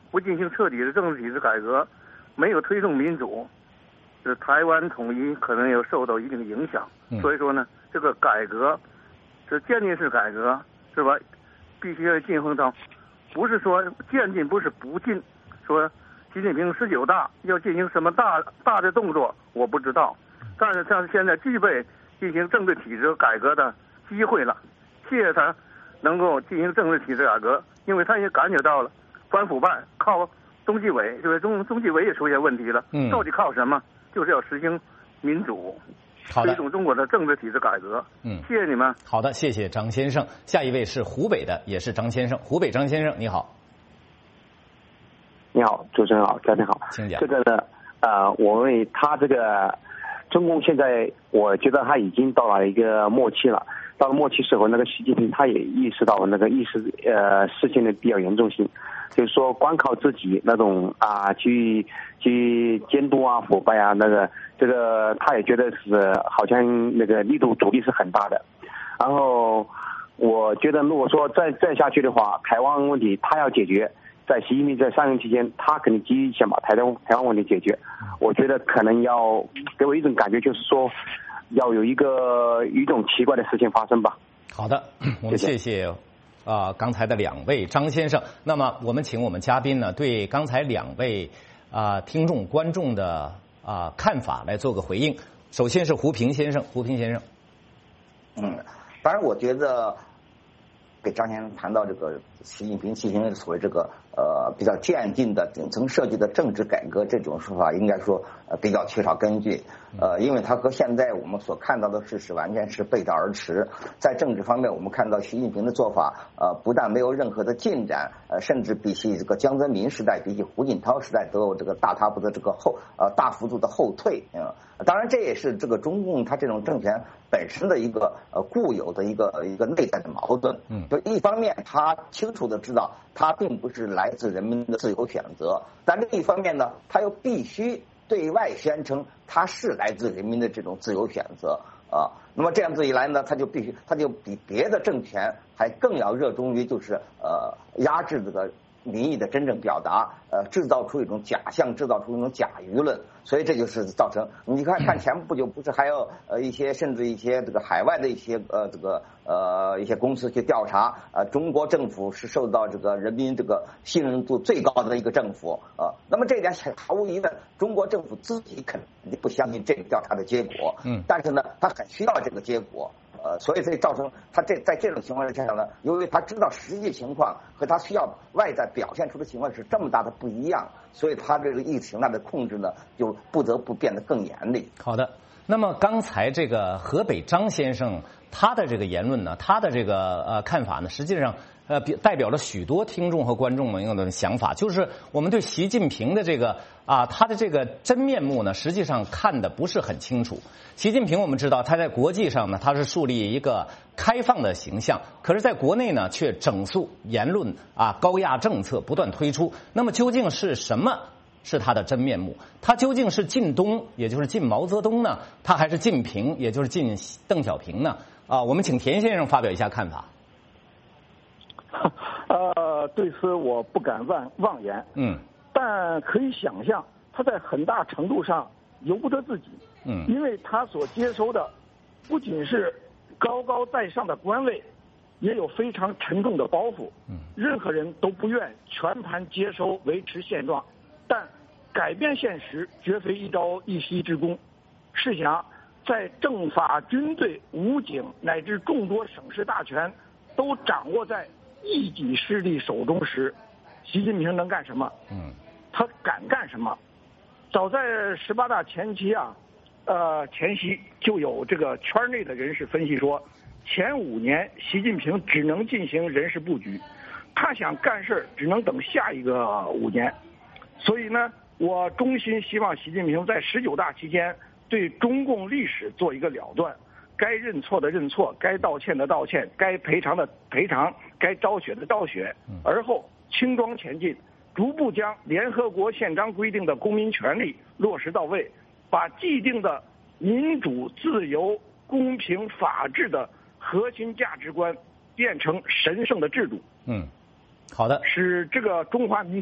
S17: 不进行彻底的政治体制改革，没有推动民主，这台湾统一可能有受到一定影响。
S1: 嗯、
S17: 所以说呢，这个改革，这渐进式改革是吧？必须要进行到，不是说渐进，不是不进。说习近平十九大要进行什么大大的动作，我不知道。但是像现在具备进行政治体制改革的机会了，谢谢他能够进行政治体制改革，因为他也感觉到了反腐败靠中纪委，就是中中纪委也出现问题了，
S1: 嗯，
S17: 到底靠什么？就是要实行民主，推动中国的政治体制改革。
S1: 嗯，
S17: 谢谢你们。
S1: 好的，谢谢张先生。下一位是湖北的，也是张先生。湖北张先生，你好。
S18: 你好，主持人好，嘉宾好。
S1: 请讲。
S18: 这个呢，呃，我认为他这个中共现在，我觉得他已经到了一个末期了。到了末期时候，那个习近平他也意识到那个意识呃事情的比较严重性，就是说光靠自己那种啊去去监督啊腐败啊那个这个他也觉得是好像那个力度阻力是很大的。然后我觉得如果说再再下去的话，台湾问题他要解决。在习近平在上任期间，他肯定急于想把台湾台湾问题解决。我觉得可能要给我一种感觉，就是说要有一个一种奇怪的事情发生吧。
S1: 好的，我们谢谢啊、呃、刚才的两位张先生。那么我们请我们嘉宾呢，对刚才两位啊、呃、听众观众的啊、呃、看法来做个回应。首先是胡平先生，胡平先生。
S15: 嗯，当然我觉得给张先生谈到这个习近平进行所谓这个呃比较渐进的顶层设计的政治改革这种说法，应该说呃比较缺少根据。呃，因为它和现在我们所看到的事实完全是背道而驰。在政治方面，我们看到习近平的做法，呃，不但没有任何的进展，呃，甚至比起这个江泽民时代，比起胡锦涛时代，都有这个大踏步的这个后呃大幅度的后退。嗯，当然这也是这个中共它这种政权本身的一个呃固有的一个一个内在的矛盾。
S1: 嗯，
S15: 就一方面他清楚的知道它并不是来自人民的自由选择，但另一方面呢，他又必须对外宣称它是来自人民的这种自由选择啊。那么这样子一来呢，他就必须，他就比别的政权还更要热衷于就是呃压制这个民意的真正表达，呃，制造出一种假象，制造出一种假舆论，所以这就是造成你看看前不久不是还有呃一些甚至一些这个海外的一些呃这个呃一些公司去调查，呃中国政府是受到这个人民这个信任度最高的一个政府啊、呃，那么这一点毫无疑问，中国政府自己肯定不相信这个调查的结果，
S1: 嗯，
S15: 但是呢，他很需要这个结果。呃，所以这造成他这在这种情况之下呢，由于他知道实际情况和他需要外在表现出的情况是这么大的不一样，所以他这个意识形态的控制呢，就不得不变得更严厉。
S1: 好的，那么刚才这个河北张先生他的这个言论呢，他的这个呃看法呢，实际上呃代表了许多听众和观众们的想法，就是我们对习近平的这个啊他的这个真面目呢，实际上看的不是很清楚。习近平我们知道他在国际上呢，他是树立一个开放的形象，可是在国内呢却整肃言论啊高压政策不断推出。那么究竟是什么是他的真面目？他究竟是晋东，也就是晋毛泽东呢？他还是晋平，也就是晋邓小平呢？啊，我们请田先生发表一下看法。
S16: 呃，对此我不敢妄妄言。
S1: 嗯。
S16: 但可以想象，他在很大程度上由不得自己。
S1: 嗯。
S16: 因为他所接收的不仅是高高在上的官位，也有非常沉重的包袱。
S1: 嗯。
S16: 任何人都不愿全盘接收维持现状，但改变现实绝非一朝一夕之功。试想，在政法、军队、武警乃至众多省市大权都掌握在一己势力手中时，习近平能干什么？
S1: 嗯，
S16: 他敢干什么？早在十八大前期啊，呃，前夕就有这个圈内的人士分析说，前五年习近平只能进行人事布局，他想干事只能等下一个五年。所以呢，我衷心希望习近平在十九大期间对中共历史做一个了断，该认错的认错，该道歉的道歉，该赔偿的赔偿，该昭雪的昭雪，而后轻装前进，逐步将联合国宪章规定的公民权利落实到位，把既定的民主、自由、公平、法治的核心价值观变成神圣的制度。
S1: 嗯，好的，
S16: 使这个中华民族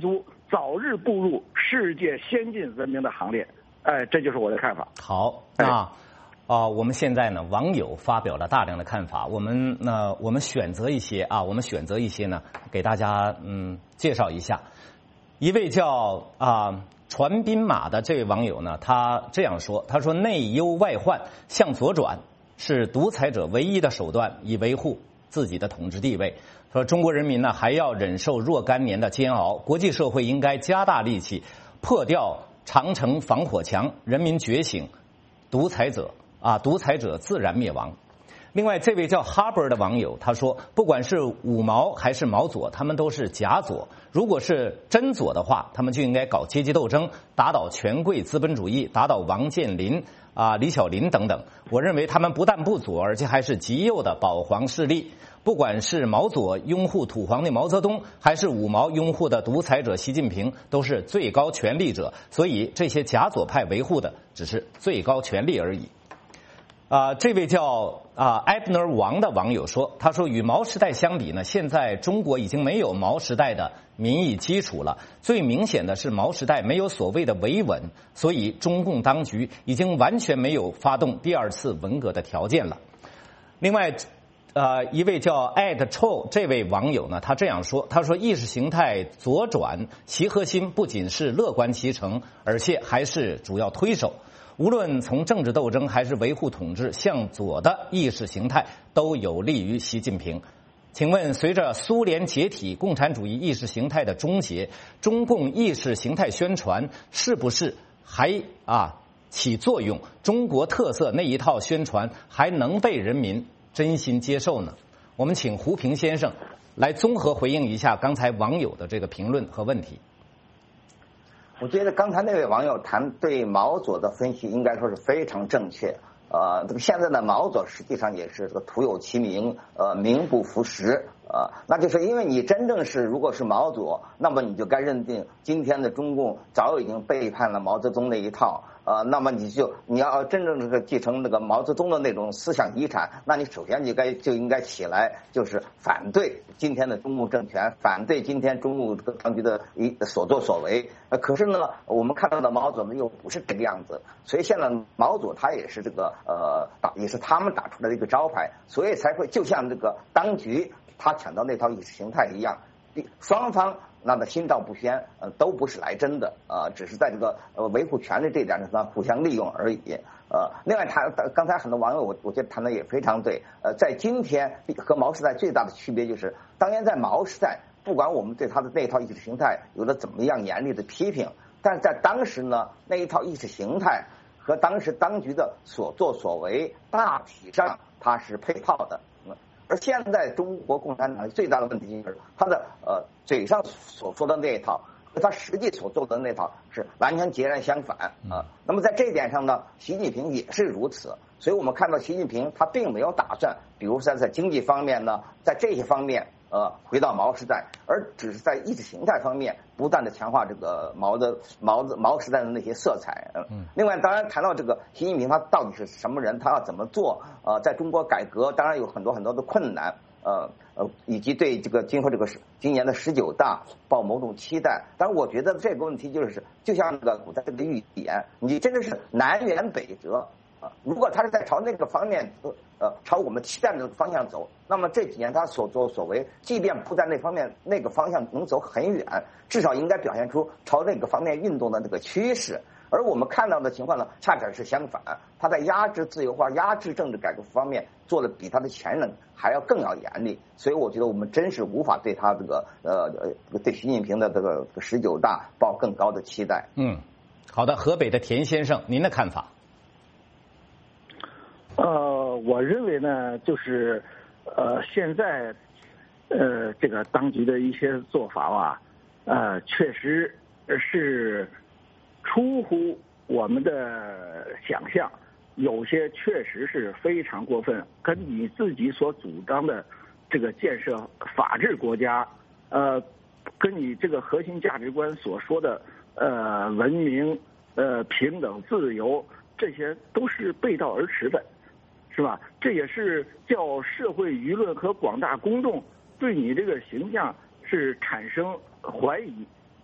S16: 早日步入世界先进文明的行列。哎，这就是我的看法。
S1: 好，那啊、呃，我们现在呢，网友发表了大量的看法，我们呢，我们选择一些啊，我们选择一些呢，给大家嗯介绍一下。一位叫啊传兵马的这位网友呢，他这样说，他说内忧外患向左转是独裁者唯一的手段，以维护自己的统治地位。说中国人民呢还要忍受若干年的煎熬，国际社会应该加大力气破掉长城防火墙，人民觉醒，独裁者啊独裁者自然灭亡。另外，这位叫哈伯的网友他说，不管是五毛还是毛左，他们都是假左。如果是真左的话，他们就应该搞阶级斗争，打倒权贵资本主义，打倒王健林啊、李小林等等。我认为他们不但不左，而且还是极右的保皇势力。不管是毛左拥护土皇帝毛泽东，还是五毛拥护的独裁者习近平，都是最高权力者。所以这些假左派维护的只是最高权力而已。啊、呃，这位叫啊埃布尔王的网友说，他说与毛时代相比呢，现在中国已经没有毛时代的民意基础了。最明显的是毛时代没有所谓的维稳，所以中共当局已经完全没有发动第二次文革的条件了。另外，呃，一位叫艾特臭这位网友呢，他这样说，他说意识形态左转，其核心不仅是乐观其成，而且还是主要推手。无论从政治斗争还是维护统治，向左的意识形态都有利于习近平。请问，随着苏联解体，共产主义意识形态的终结，中共意识形态宣传是不是还啊起作用？中国特色那一套宣传还能被人民真心接受呢？我们请胡平先生来综合回应一下刚才网友的这个评论和问题。
S15: 我觉得刚才那位网友谈对毛左的分析应该说是非常正确。呃，这个现在的毛左实际上也是这个徒有其名，呃，名不符实。呃，那就是因为你真正是如果是毛左，那么你就该认定今天的中共早已经背叛了毛泽东那一套。呃，那么你就你要真正这个继承那个毛泽东的那种思想遗产，那你首先就该就应该起来，就是反对今天的中共政权，反对今天中共这个当局的一所作所为。呃，可是呢，我们看到的毛左呢又不是这个样子，所以现在毛左他也是这个呃打也是他们打出来的一个招牌，所以才会就像这个当局他抢到那套意识形态一样，双方那么心照不宣，呃，都不是来真的，呃，只是在这个呃维护权力这一点上互相利用而已。呃，另外谈刚才很多网友我我觉得谈的也非常对，呃，在今天和毛时代最大的区别就是，当年在毛时代，不管我们对他的那一套意识形态有了怎么样严厉的批评，但是在当时呢，那一套意识形态和当时当局的所作所为大体上它是配套的。而现在中国共产党最大的问题就是他的呃嘴上所说的那一套和他实际所做的那套是完全截然相反啊、呃。那么在这一点上呢，习近平也是如此。所以我们看到习近平他并没有打算，比如说在经济方面呢，在这些方面呃回到毛时代，而只是在意识形态方面不断的强化这个毛的毛的毛时代的那些色彩。嗯。另外，当然谈到这个习近平他到底是什么人，他要怎么做？呃，在中国改革当然有很多很多的困难，呃呃，以及对这个今后这个今年的十九大抱某种期待。但是我觉得这个问题就是，就像那个古代这个预言，你真的是南辕北辙。如果他是在朝那个方面，呃，朝我们期待的那个方向走，那么这几年他所作所为，即便不在那方面那个方向能走很远，至少应该表现出朝那个方面运动的那个趋势。而我们看到的情况呢，恰恰是相反，他在压制自由化、压制政治改革方面做的比他的前任还要更要严厉。所以我觉得我们真是无法对他这个呃呃对习近平的这个十九大抱更高的期待。
S1: 嗯，好的，河北的田先生，您的看法？
S16: 呃，我认为呢，就是呃，现在呃，这个当局的一些做法吧，呃，确实是出乎我们的想象，有些确实是非常过分，跟你自己所主张的这个建设法治国家，呃，跟你这个核心价值观所说的呃文明、呃平等、自由，这些都是背道而驰的。是吧？这也是叫社会舆论和广大公众对你这个形象是产生怀疑，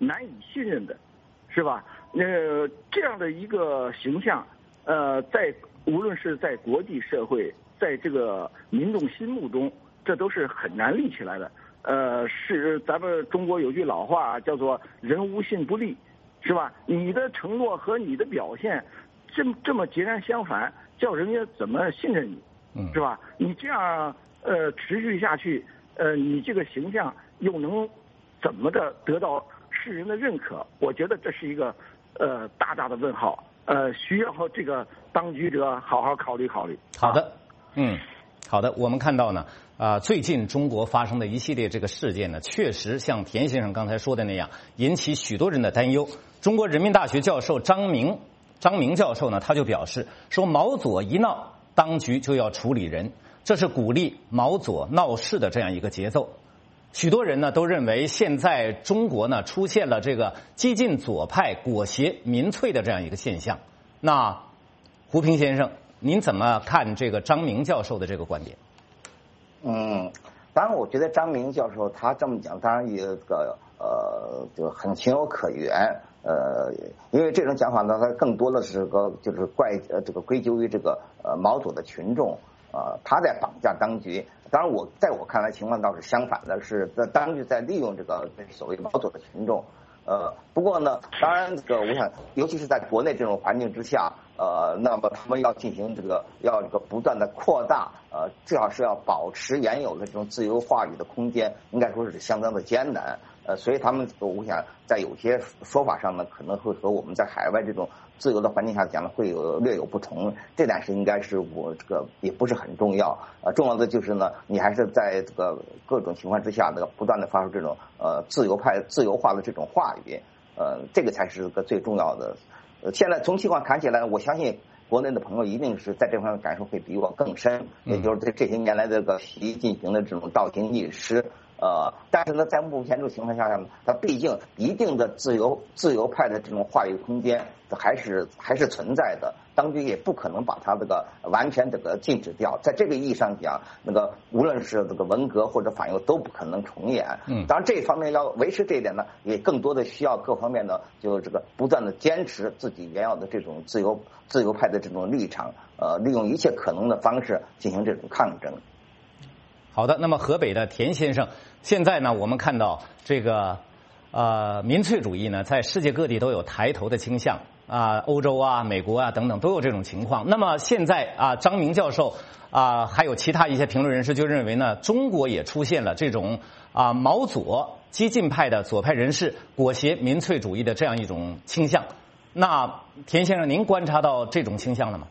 S16: 难以信任的，是吧？呃，这样的一个形象，呃，在无论是在国际社会，在这个民众心目中，这都是很难立起来的。呃，是咱们中国有句老话叫做“人无信不立”，是吧？你的承诺和你的表现这么这么截然相反，叫人家怎么信任你？是吧？你这样呃持续下去，呃，你这个形象又能怎么的得到世人的认可？我觉得这是一个呃大大的问号，呃，需要这个当局者好好考虑考虑。
S1: 好的，嗯，好的，我们看到呢。啊，最近中国发生的一系列这个事件呢，确实像田先生刚才说的那样，引起许多人的担忧。中国人民大学教授张明张明教授呢，他就表示说，毛左一闹，当局就要处理人，这是鼓励毛左闹事的这样一个节奏。许多人呢都认为，现在中国呢出现了这个激进左派裹挟民粹的这样一个现象。那胡平先生，您怎么看这个张明教授的这个观点？
S15: 嗯，当然，我觉得张明教授他这么讲，当然也这个呃，就很情有可原。呃，因为这种讲法呢，它更多的是个就是怪呃这个归咎于这个呃毛左的群众啊、呃，他在绑架当局。当然我，我在我看来情况倒是相反的，是当局在利用这个所谓毛左的群众。呃，不过呢，当然这个我想，尤其是在国内这种环境之下，呃，那么他们要进行这个要这个不断的扩大，呃，最好是要保持原有的这种自由话语的空间，应该说是相当的艰难。呃，所以他们我想在有些说法上呢，可能会和我们在海外这种自由的环境下讲呢，会有略有不同。这点是应该是我这个也不是很重要。呃，重要的就是呢，你还是在这个各种情况之下，这个不断的发出这种呃自由派自由化的这种话语，呃，这个才是个最重要的。呃，现在从情况看起来，我相信国内的朋友一定是在这方面感受会比我更深，也就是对这些年来这个习进行的这种倒行逆施。呃，但是呢，在目前这种情况下呢，它毕竟一定的自由自由派的这种话语空间还是还是存在的，当局也不可能把它这个完全这个禁止掉。在这个意义上讲，那个无论是这个文革或者反右都不可能重演。嗯，当然这方面要维持这一点呢，也更多的需要各方面呢，就这个不断的坚持自己原有的这种自由自由派的这种立场，呃，利用一切可能的方式进行这种抗争。
S1: 好的，那么河北的田先生，现在呢，我们看到这个呃民粹主义呢，在世界各地都有抬头的倾向啊、呃，欧洲啊、美国啊等等都有这种情况。那么现在啊、呃，张明教授啊、呃，还有其他一些评论人士就认为呢，中国也出现了这种啊、呃、毛左激进派的左派人士裹挟民粹主义的这样一种倾向。那田先生，您观察到这种倾向了吗？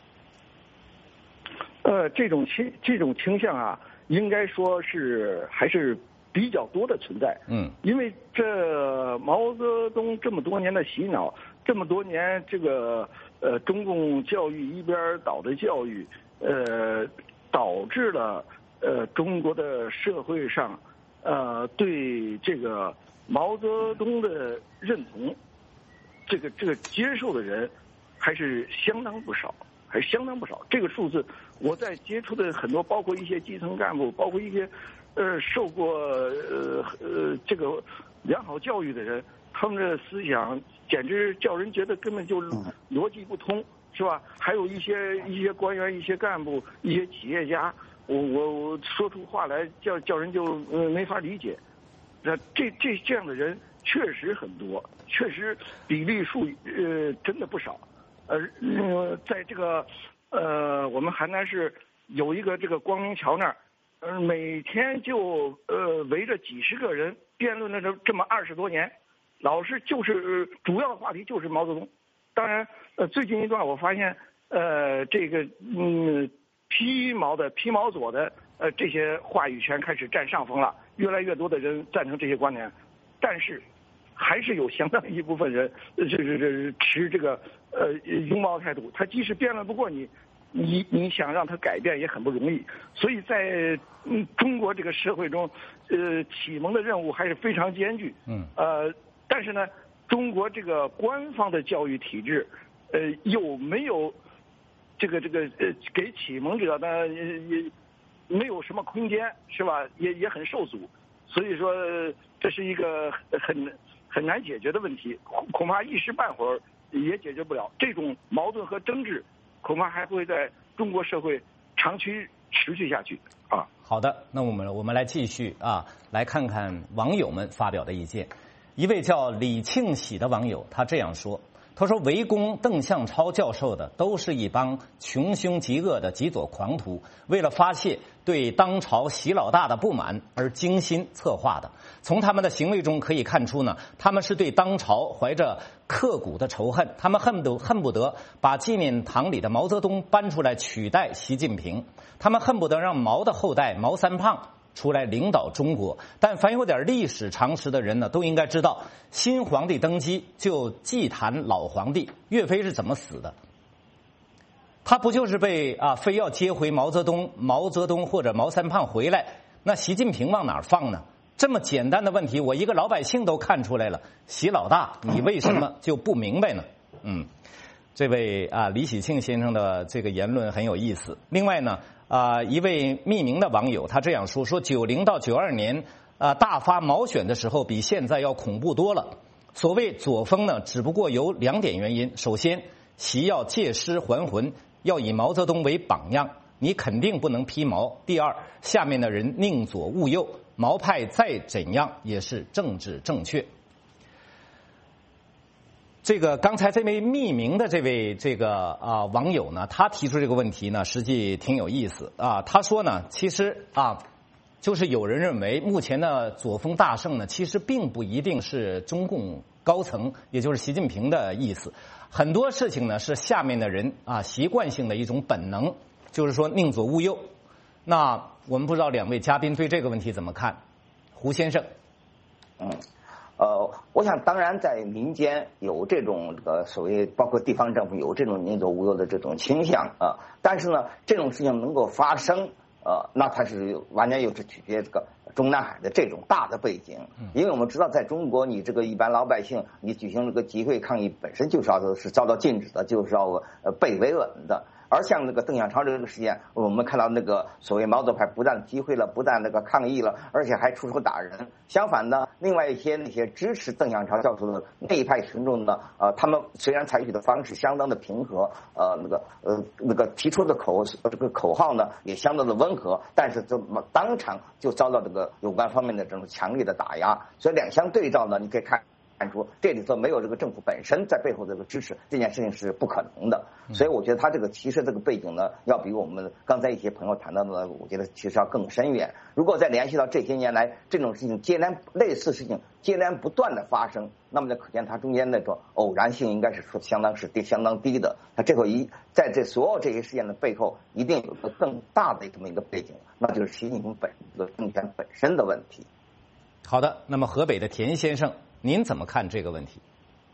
S16: 呃，这种倾这种倾向啊。应该说是还是比较多的存在，嗯，因为这毛泽东这么多年的洗脑，这么多年这个呃中共教育一边倒的教育，呃，导致了呃中国的社会上呃对这个毛泽东的认同，这个这个接受的人还是相当不少。还是相当不少，这个数字我在接触的很多，包括一些基层干部，包括一些呃受过呃呃这个良好教育的人，他们的思想简直叫人觉得根本就逻辑不通，是吧？还有一些一些官员、一些干部、一些企业家，我我我说出话来叫叫人就呃没法理解。那这这这样的人确实很多，确实比例数呃真的不少。呃，在这个呃，我们邯郸市有一个这个光明桥那儿，呃，每天就呃围着几十个人辩论了这这么二十多年，老是就是主要的话题就是毛泽东。当然，呃，最近一段我发现，呃，这个嗯，批毛的、批毛左的，呃，这些话语权开始占上风了，越来越多的人赞成这些观点，但是还是有相当一部分人这这这持这个。呃，拥抱态度，他即使辩论不过你，你你想让他改变也很不容易。所以在嗯中国这个社会中，呃，启蒙的任务还是非常艰巨。嗯。呃，但是呢，中国这个官方的教育体制，呃，又没有这个这个呃给启蒙者呢也也没有什么空间，是吧？也也很受阻。 所以说这是一个很很难解决的问题，恐怕一时半会儿也解决不了。这种矛盾和争执，恐怕还会在中国社会长期持续下去啊。
S1: 好的，那我们我们来继续啊，来看看网友们发表的意见。一位叫李庆喜的网友，他这样说。他说：“围攻邓向超教授的都是一帮穷凶极恶的极左狂徒，为了发泄对当朝习老大的不满而精心策划的。从他们的行为中可以看出呢，他们是对当朝怀着刻骨的仇恨，他们恨不得恨不得把纪念堂里的毛泽东搬出来取代习近平，他们恨不得让毛的后代毛三胖出来领导中国。但凡有点历史常识的人呢，都应该知道，新皇帝登基就祭坛老皇帝。岳飞是怎么死的？他不就是被啊非要接回毛泽东、毛泽东或者毛三胖回来？那习近平往哪儿放呢？这么简单的问题，我一个老百姓都看出来了。习老大，你为什么就不明白呢？嗯，这位啊李喜庆先生的这个言论很有意思。另外呢。啊，一位匿名的网友他这样说：说九零到九二年啊大发毛选的时候，比现在要恐怖多了。所谓左风呢，只不过有两点原因：首先，习要借尸还魂，要以毛泽东为榜样，你肯定不能批毛；第二，下面的人宁左勿右，毛派再怎样也是政治正确。这个刚才这位匿名的这位这个啊网友呢，他提出这个问题呢，实际挺有意思啊。他说呢，其实啊，就是有人认为目前的左风大胜呢，其实并不一定是中共高层，也就是习近平的意思。很多事情呢是下面的人啊习惯性的一种本能，就是说宁左勿右。那我们不知道两位嘉宾对这个问题怎么看？胡先生，
S15: 嗯。呃，我想当然在民间有这种这个所谓包括地方政府有这种宁左勿右的这种倾向啊，但是呢，这种事情能够发生，呃，那它是完全又是取决于这个中南海的这种大的背景，因为我们知道在中国，你这个一般老百姓你举行这个集会抗议本身就是要是遭到禁止的，就是要呃被维稳的。而像那个邓小平这个事件，我们看到那个所谓毛左派不但集会了，不但那个抗议了，而且还出手打人。相反呢，另外一些那些支持邓小平教授的那一派群众呢，呃，他们虽然采取的方式相当的平和，呃，那个呃那个提出的口这个口号呢也相当的温和，但是这么当场就遭到这个有关方面的这种强烈的打压。所以两相对照呢，你可以看。看出这里头没有这个政府本身在背后的这个支持，这件事情是不可能的。所以我觉得他这个其实这个背景呢，要比我们刚才一些朋友谈到的，我觉得其实要更深远。如果再联系到这些年来这种事情接连类似事情接连不断的发生，那么就可见它中间那种偶然性应该是说相当是低相当低的。它这会一在这所有这些事件的背后，一定有个更大的这么一个背景，那就是习近平本这个政权本身的问题。
S1: 好的，那么河北的田先生。您怎么看这个问题？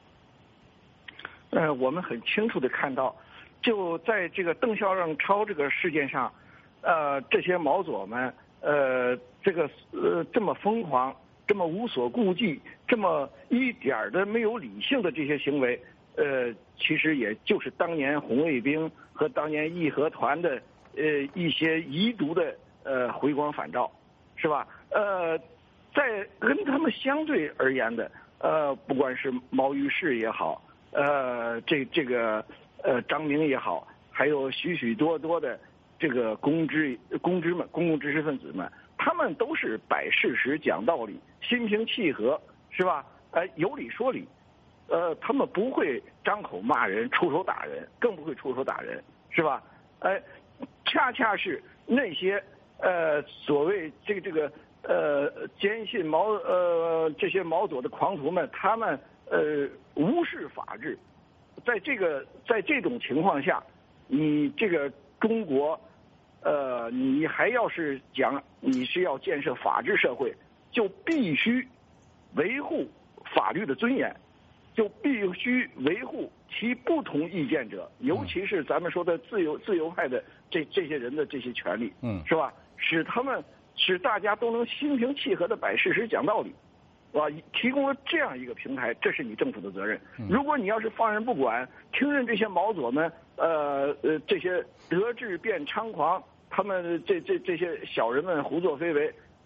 S16: 呃，我们很清楚的看到，就在这个邓小超这个事件上，呃，这些毛左们，呃，这个呃这么疯狂，这么无所顾忌，这么一点的没有理性的这些行为，呃，其实也就是当年红卫兵和当年义和团的呃一些遗毒的呃回光返照，是吧？呃。在跟他们相对而言的，呃，不管是毛于轼也好，呃，这这个呃张明也好，还有许许多多的这个公知公知们、公共知识分子们，他们都是摆事实、讲道理、心平气和，是吧？呃，有理说理，呃，他们不会张口骂人、出手打人，更不会出手打人，是吧？呃，恰恰是那些呃所谓这个这个。呃，坚信毛呃这些毛左的狂徒们，他们呃无视法治，在这个在这种情况下，你这个中国，呃，你还要是讲你是要建设法治社会，就必须维护法律的尊严，就必须维护其不同意见者，尤其是咱们说的自由自由派的这这些人的这些权利，嗯，是吧？使他们。使大家都能心平气和的摆事实、讲道理，啊，提供了这样一个平台，这是你政府的责任。如果你要是放任不管，听任这些毛左们，呃呃，这些得志变猖狂，他们这这这些小人们胡作非为，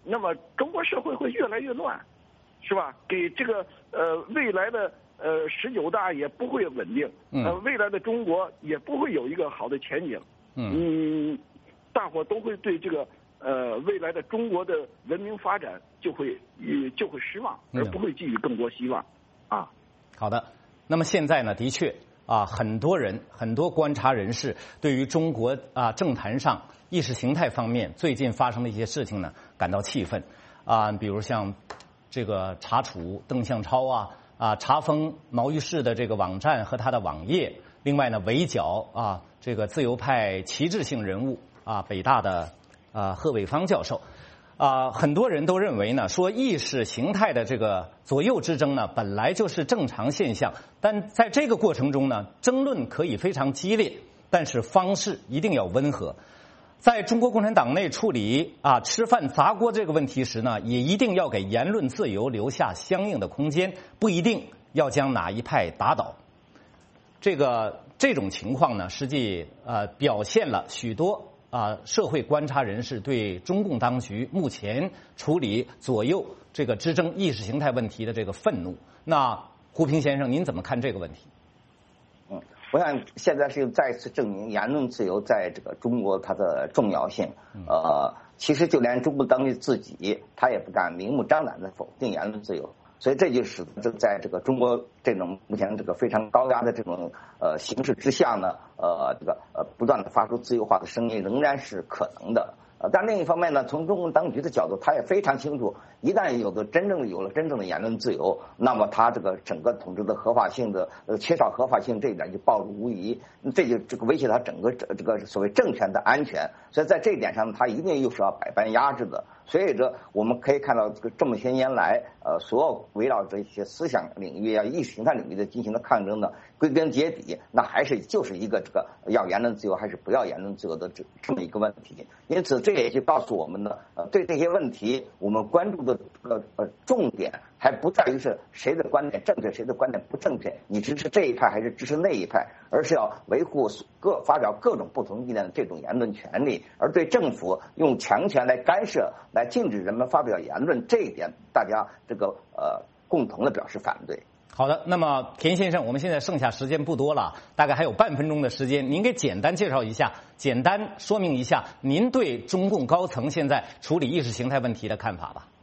S16: 那么中国社会会越来越乱，是吧？给这个呃未来的呃十九大也不会稳定，呃未来的中国也不会有一个好的前景。嗯，大伙都会对这个呃未来的中国的文明发展就会呃就会失望，而不会寄予更多希望。啊，
S1: 好的。那么现在呢，的确啊，很多人很多观察人士对于中国啊政坛上意识形态方面最近发生的一些事情呢感到气愤啊，比如像这个查处邓向超啊啊查封毛于轼的这个网站和他的网页，另外呢围剿啊这个自由派旗帜性人物啊北大的啊贺伟方教授。啊、呃，很多人都认为呢，说意识形态的这个左右之争呢，本来就是正常现象，但在这个过程中呢，争论可以非常激烈，但是方式一定要温和。在中国共产党内处理啊吃饭砸锅这个问题时呢，也一定要给言论自由留下相应的空间，不一定要将哪一派打倒。这个这种情况呢，实际呃表现了许多。啊，社会观察人士对中共当局目前处理左右这个之争意识形态问题的这个愤怒，那胡平先生，您怎么看这个问题？
S15: 嗯，我想现在是再次证明言论自由在这个中国它的重要性。呃，其实就连中国当局自己，他也不敢明目张胆的否定言论自由。所以这就使得在这个中国这种目前这个非常高压的这种呃形势之下呢，呃这个呃不断的发出自由化的声音仍然是可能的。呃，但另一方面呢，从中共当局的角度，他也非常清楚，一旦有的真正有了真正的言论自由，那么他这个整个统治的合法性的呃缺少合法性这一点就暴露无遗，这就这个威胁他整个这个所谓政权的安全。所以在这一点上，他一定又是要百般压制的。所以这我们可以看到，这个这么些年来，呃，所有围绕着一些思想领域啊、意识形态领域的进行的抗争呢，归根结底，那还是就是一个这个要言论自由还是不要言论自由的这这么一个问题。因此，这也就告诉我们呢，呃，对这些问题，我们关注的呃呃重点还不在于是谁的观点正确，谁的观点不正确，你支持这一派还是支持那一派，而是要维护各发表各种不同意见的这种言论权利，而对政府用强权来干涉、来禁止人们发表言论，这一点大家这个呃共同的表示反对。
S1: 好的，那么田先生，我们现在剩下时间不多了，大概还有半分钟的时间，您给简单介绍一下，简单说明一下您对中共高层现在处理意识形态问题的看法吧。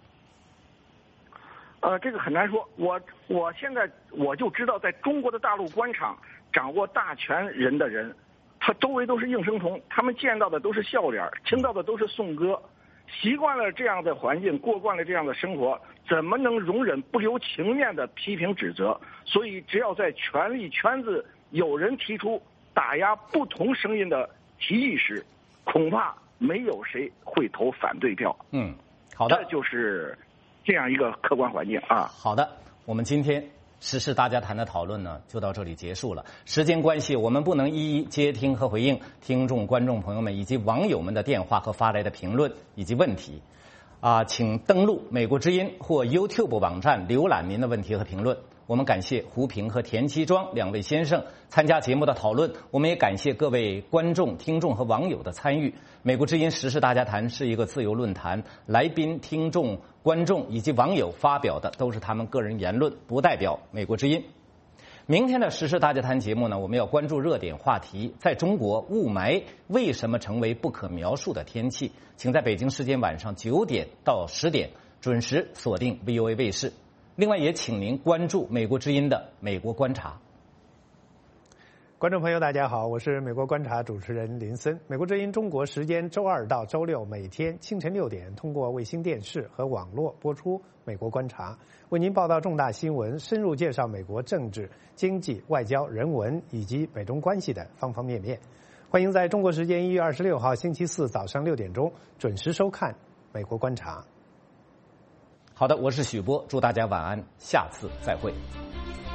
S16: 呃，这个很难说，我我现在我就知道，在中国的大陆官场掌握大权人的人，他周围都是应声虫，他们见到的都是笑脸，听到的都是颂歌，习惯了这样的环境，过惯了这样的生活，怎么能容忍不留情面的批评指责？所以，只要在权力圈子有人提出打压不同声音的提议时，恐怕没有谁会投反对票。
S1: 嗯，好的，
S16: 这就是这样一个客观环境啊。
S1: 好的，我们今天时事大家谈的讨论呢，就到这里结束了。时间关系，我们不能一一接听和回应听众、观众朋友们以及网友们的电话和发来的评论以及问题。啊，请登录美国之音或 YouTube 网站浏览您的问题和评论。我们感谢胡平和田七庄两位先生参加节目的讨论，我们也感谢各位观众、听众和网友的参与。美国之音时事大家谈是一个自由论坛，来宾、听众、观众以及网友发表的都是他们个人言论，不代表美国之音。明天的时事大家谈节目呢，我们要关注热点话题，在中国雾霾为什么成为不可描述的天气？请在北京时间晚上九点到十点准时锁定 V O A 卫视。另外也请您关注美国之音的美国观察。
S19: 观众朋友大家好，我是美国观察主持人林森。美国之音中国时间周二到周六每天清晨六点通过卫星电视和网络播出美国观察，为您报道重大新闻，深入介绍美国政治、经济、外交、人文以及美中关系的方方面面。欢迎在中国时间一月二十六号星期四早上六点钟准时收看美国观察。
S1: 好的，我是许波，祝大家晚安，下次再会。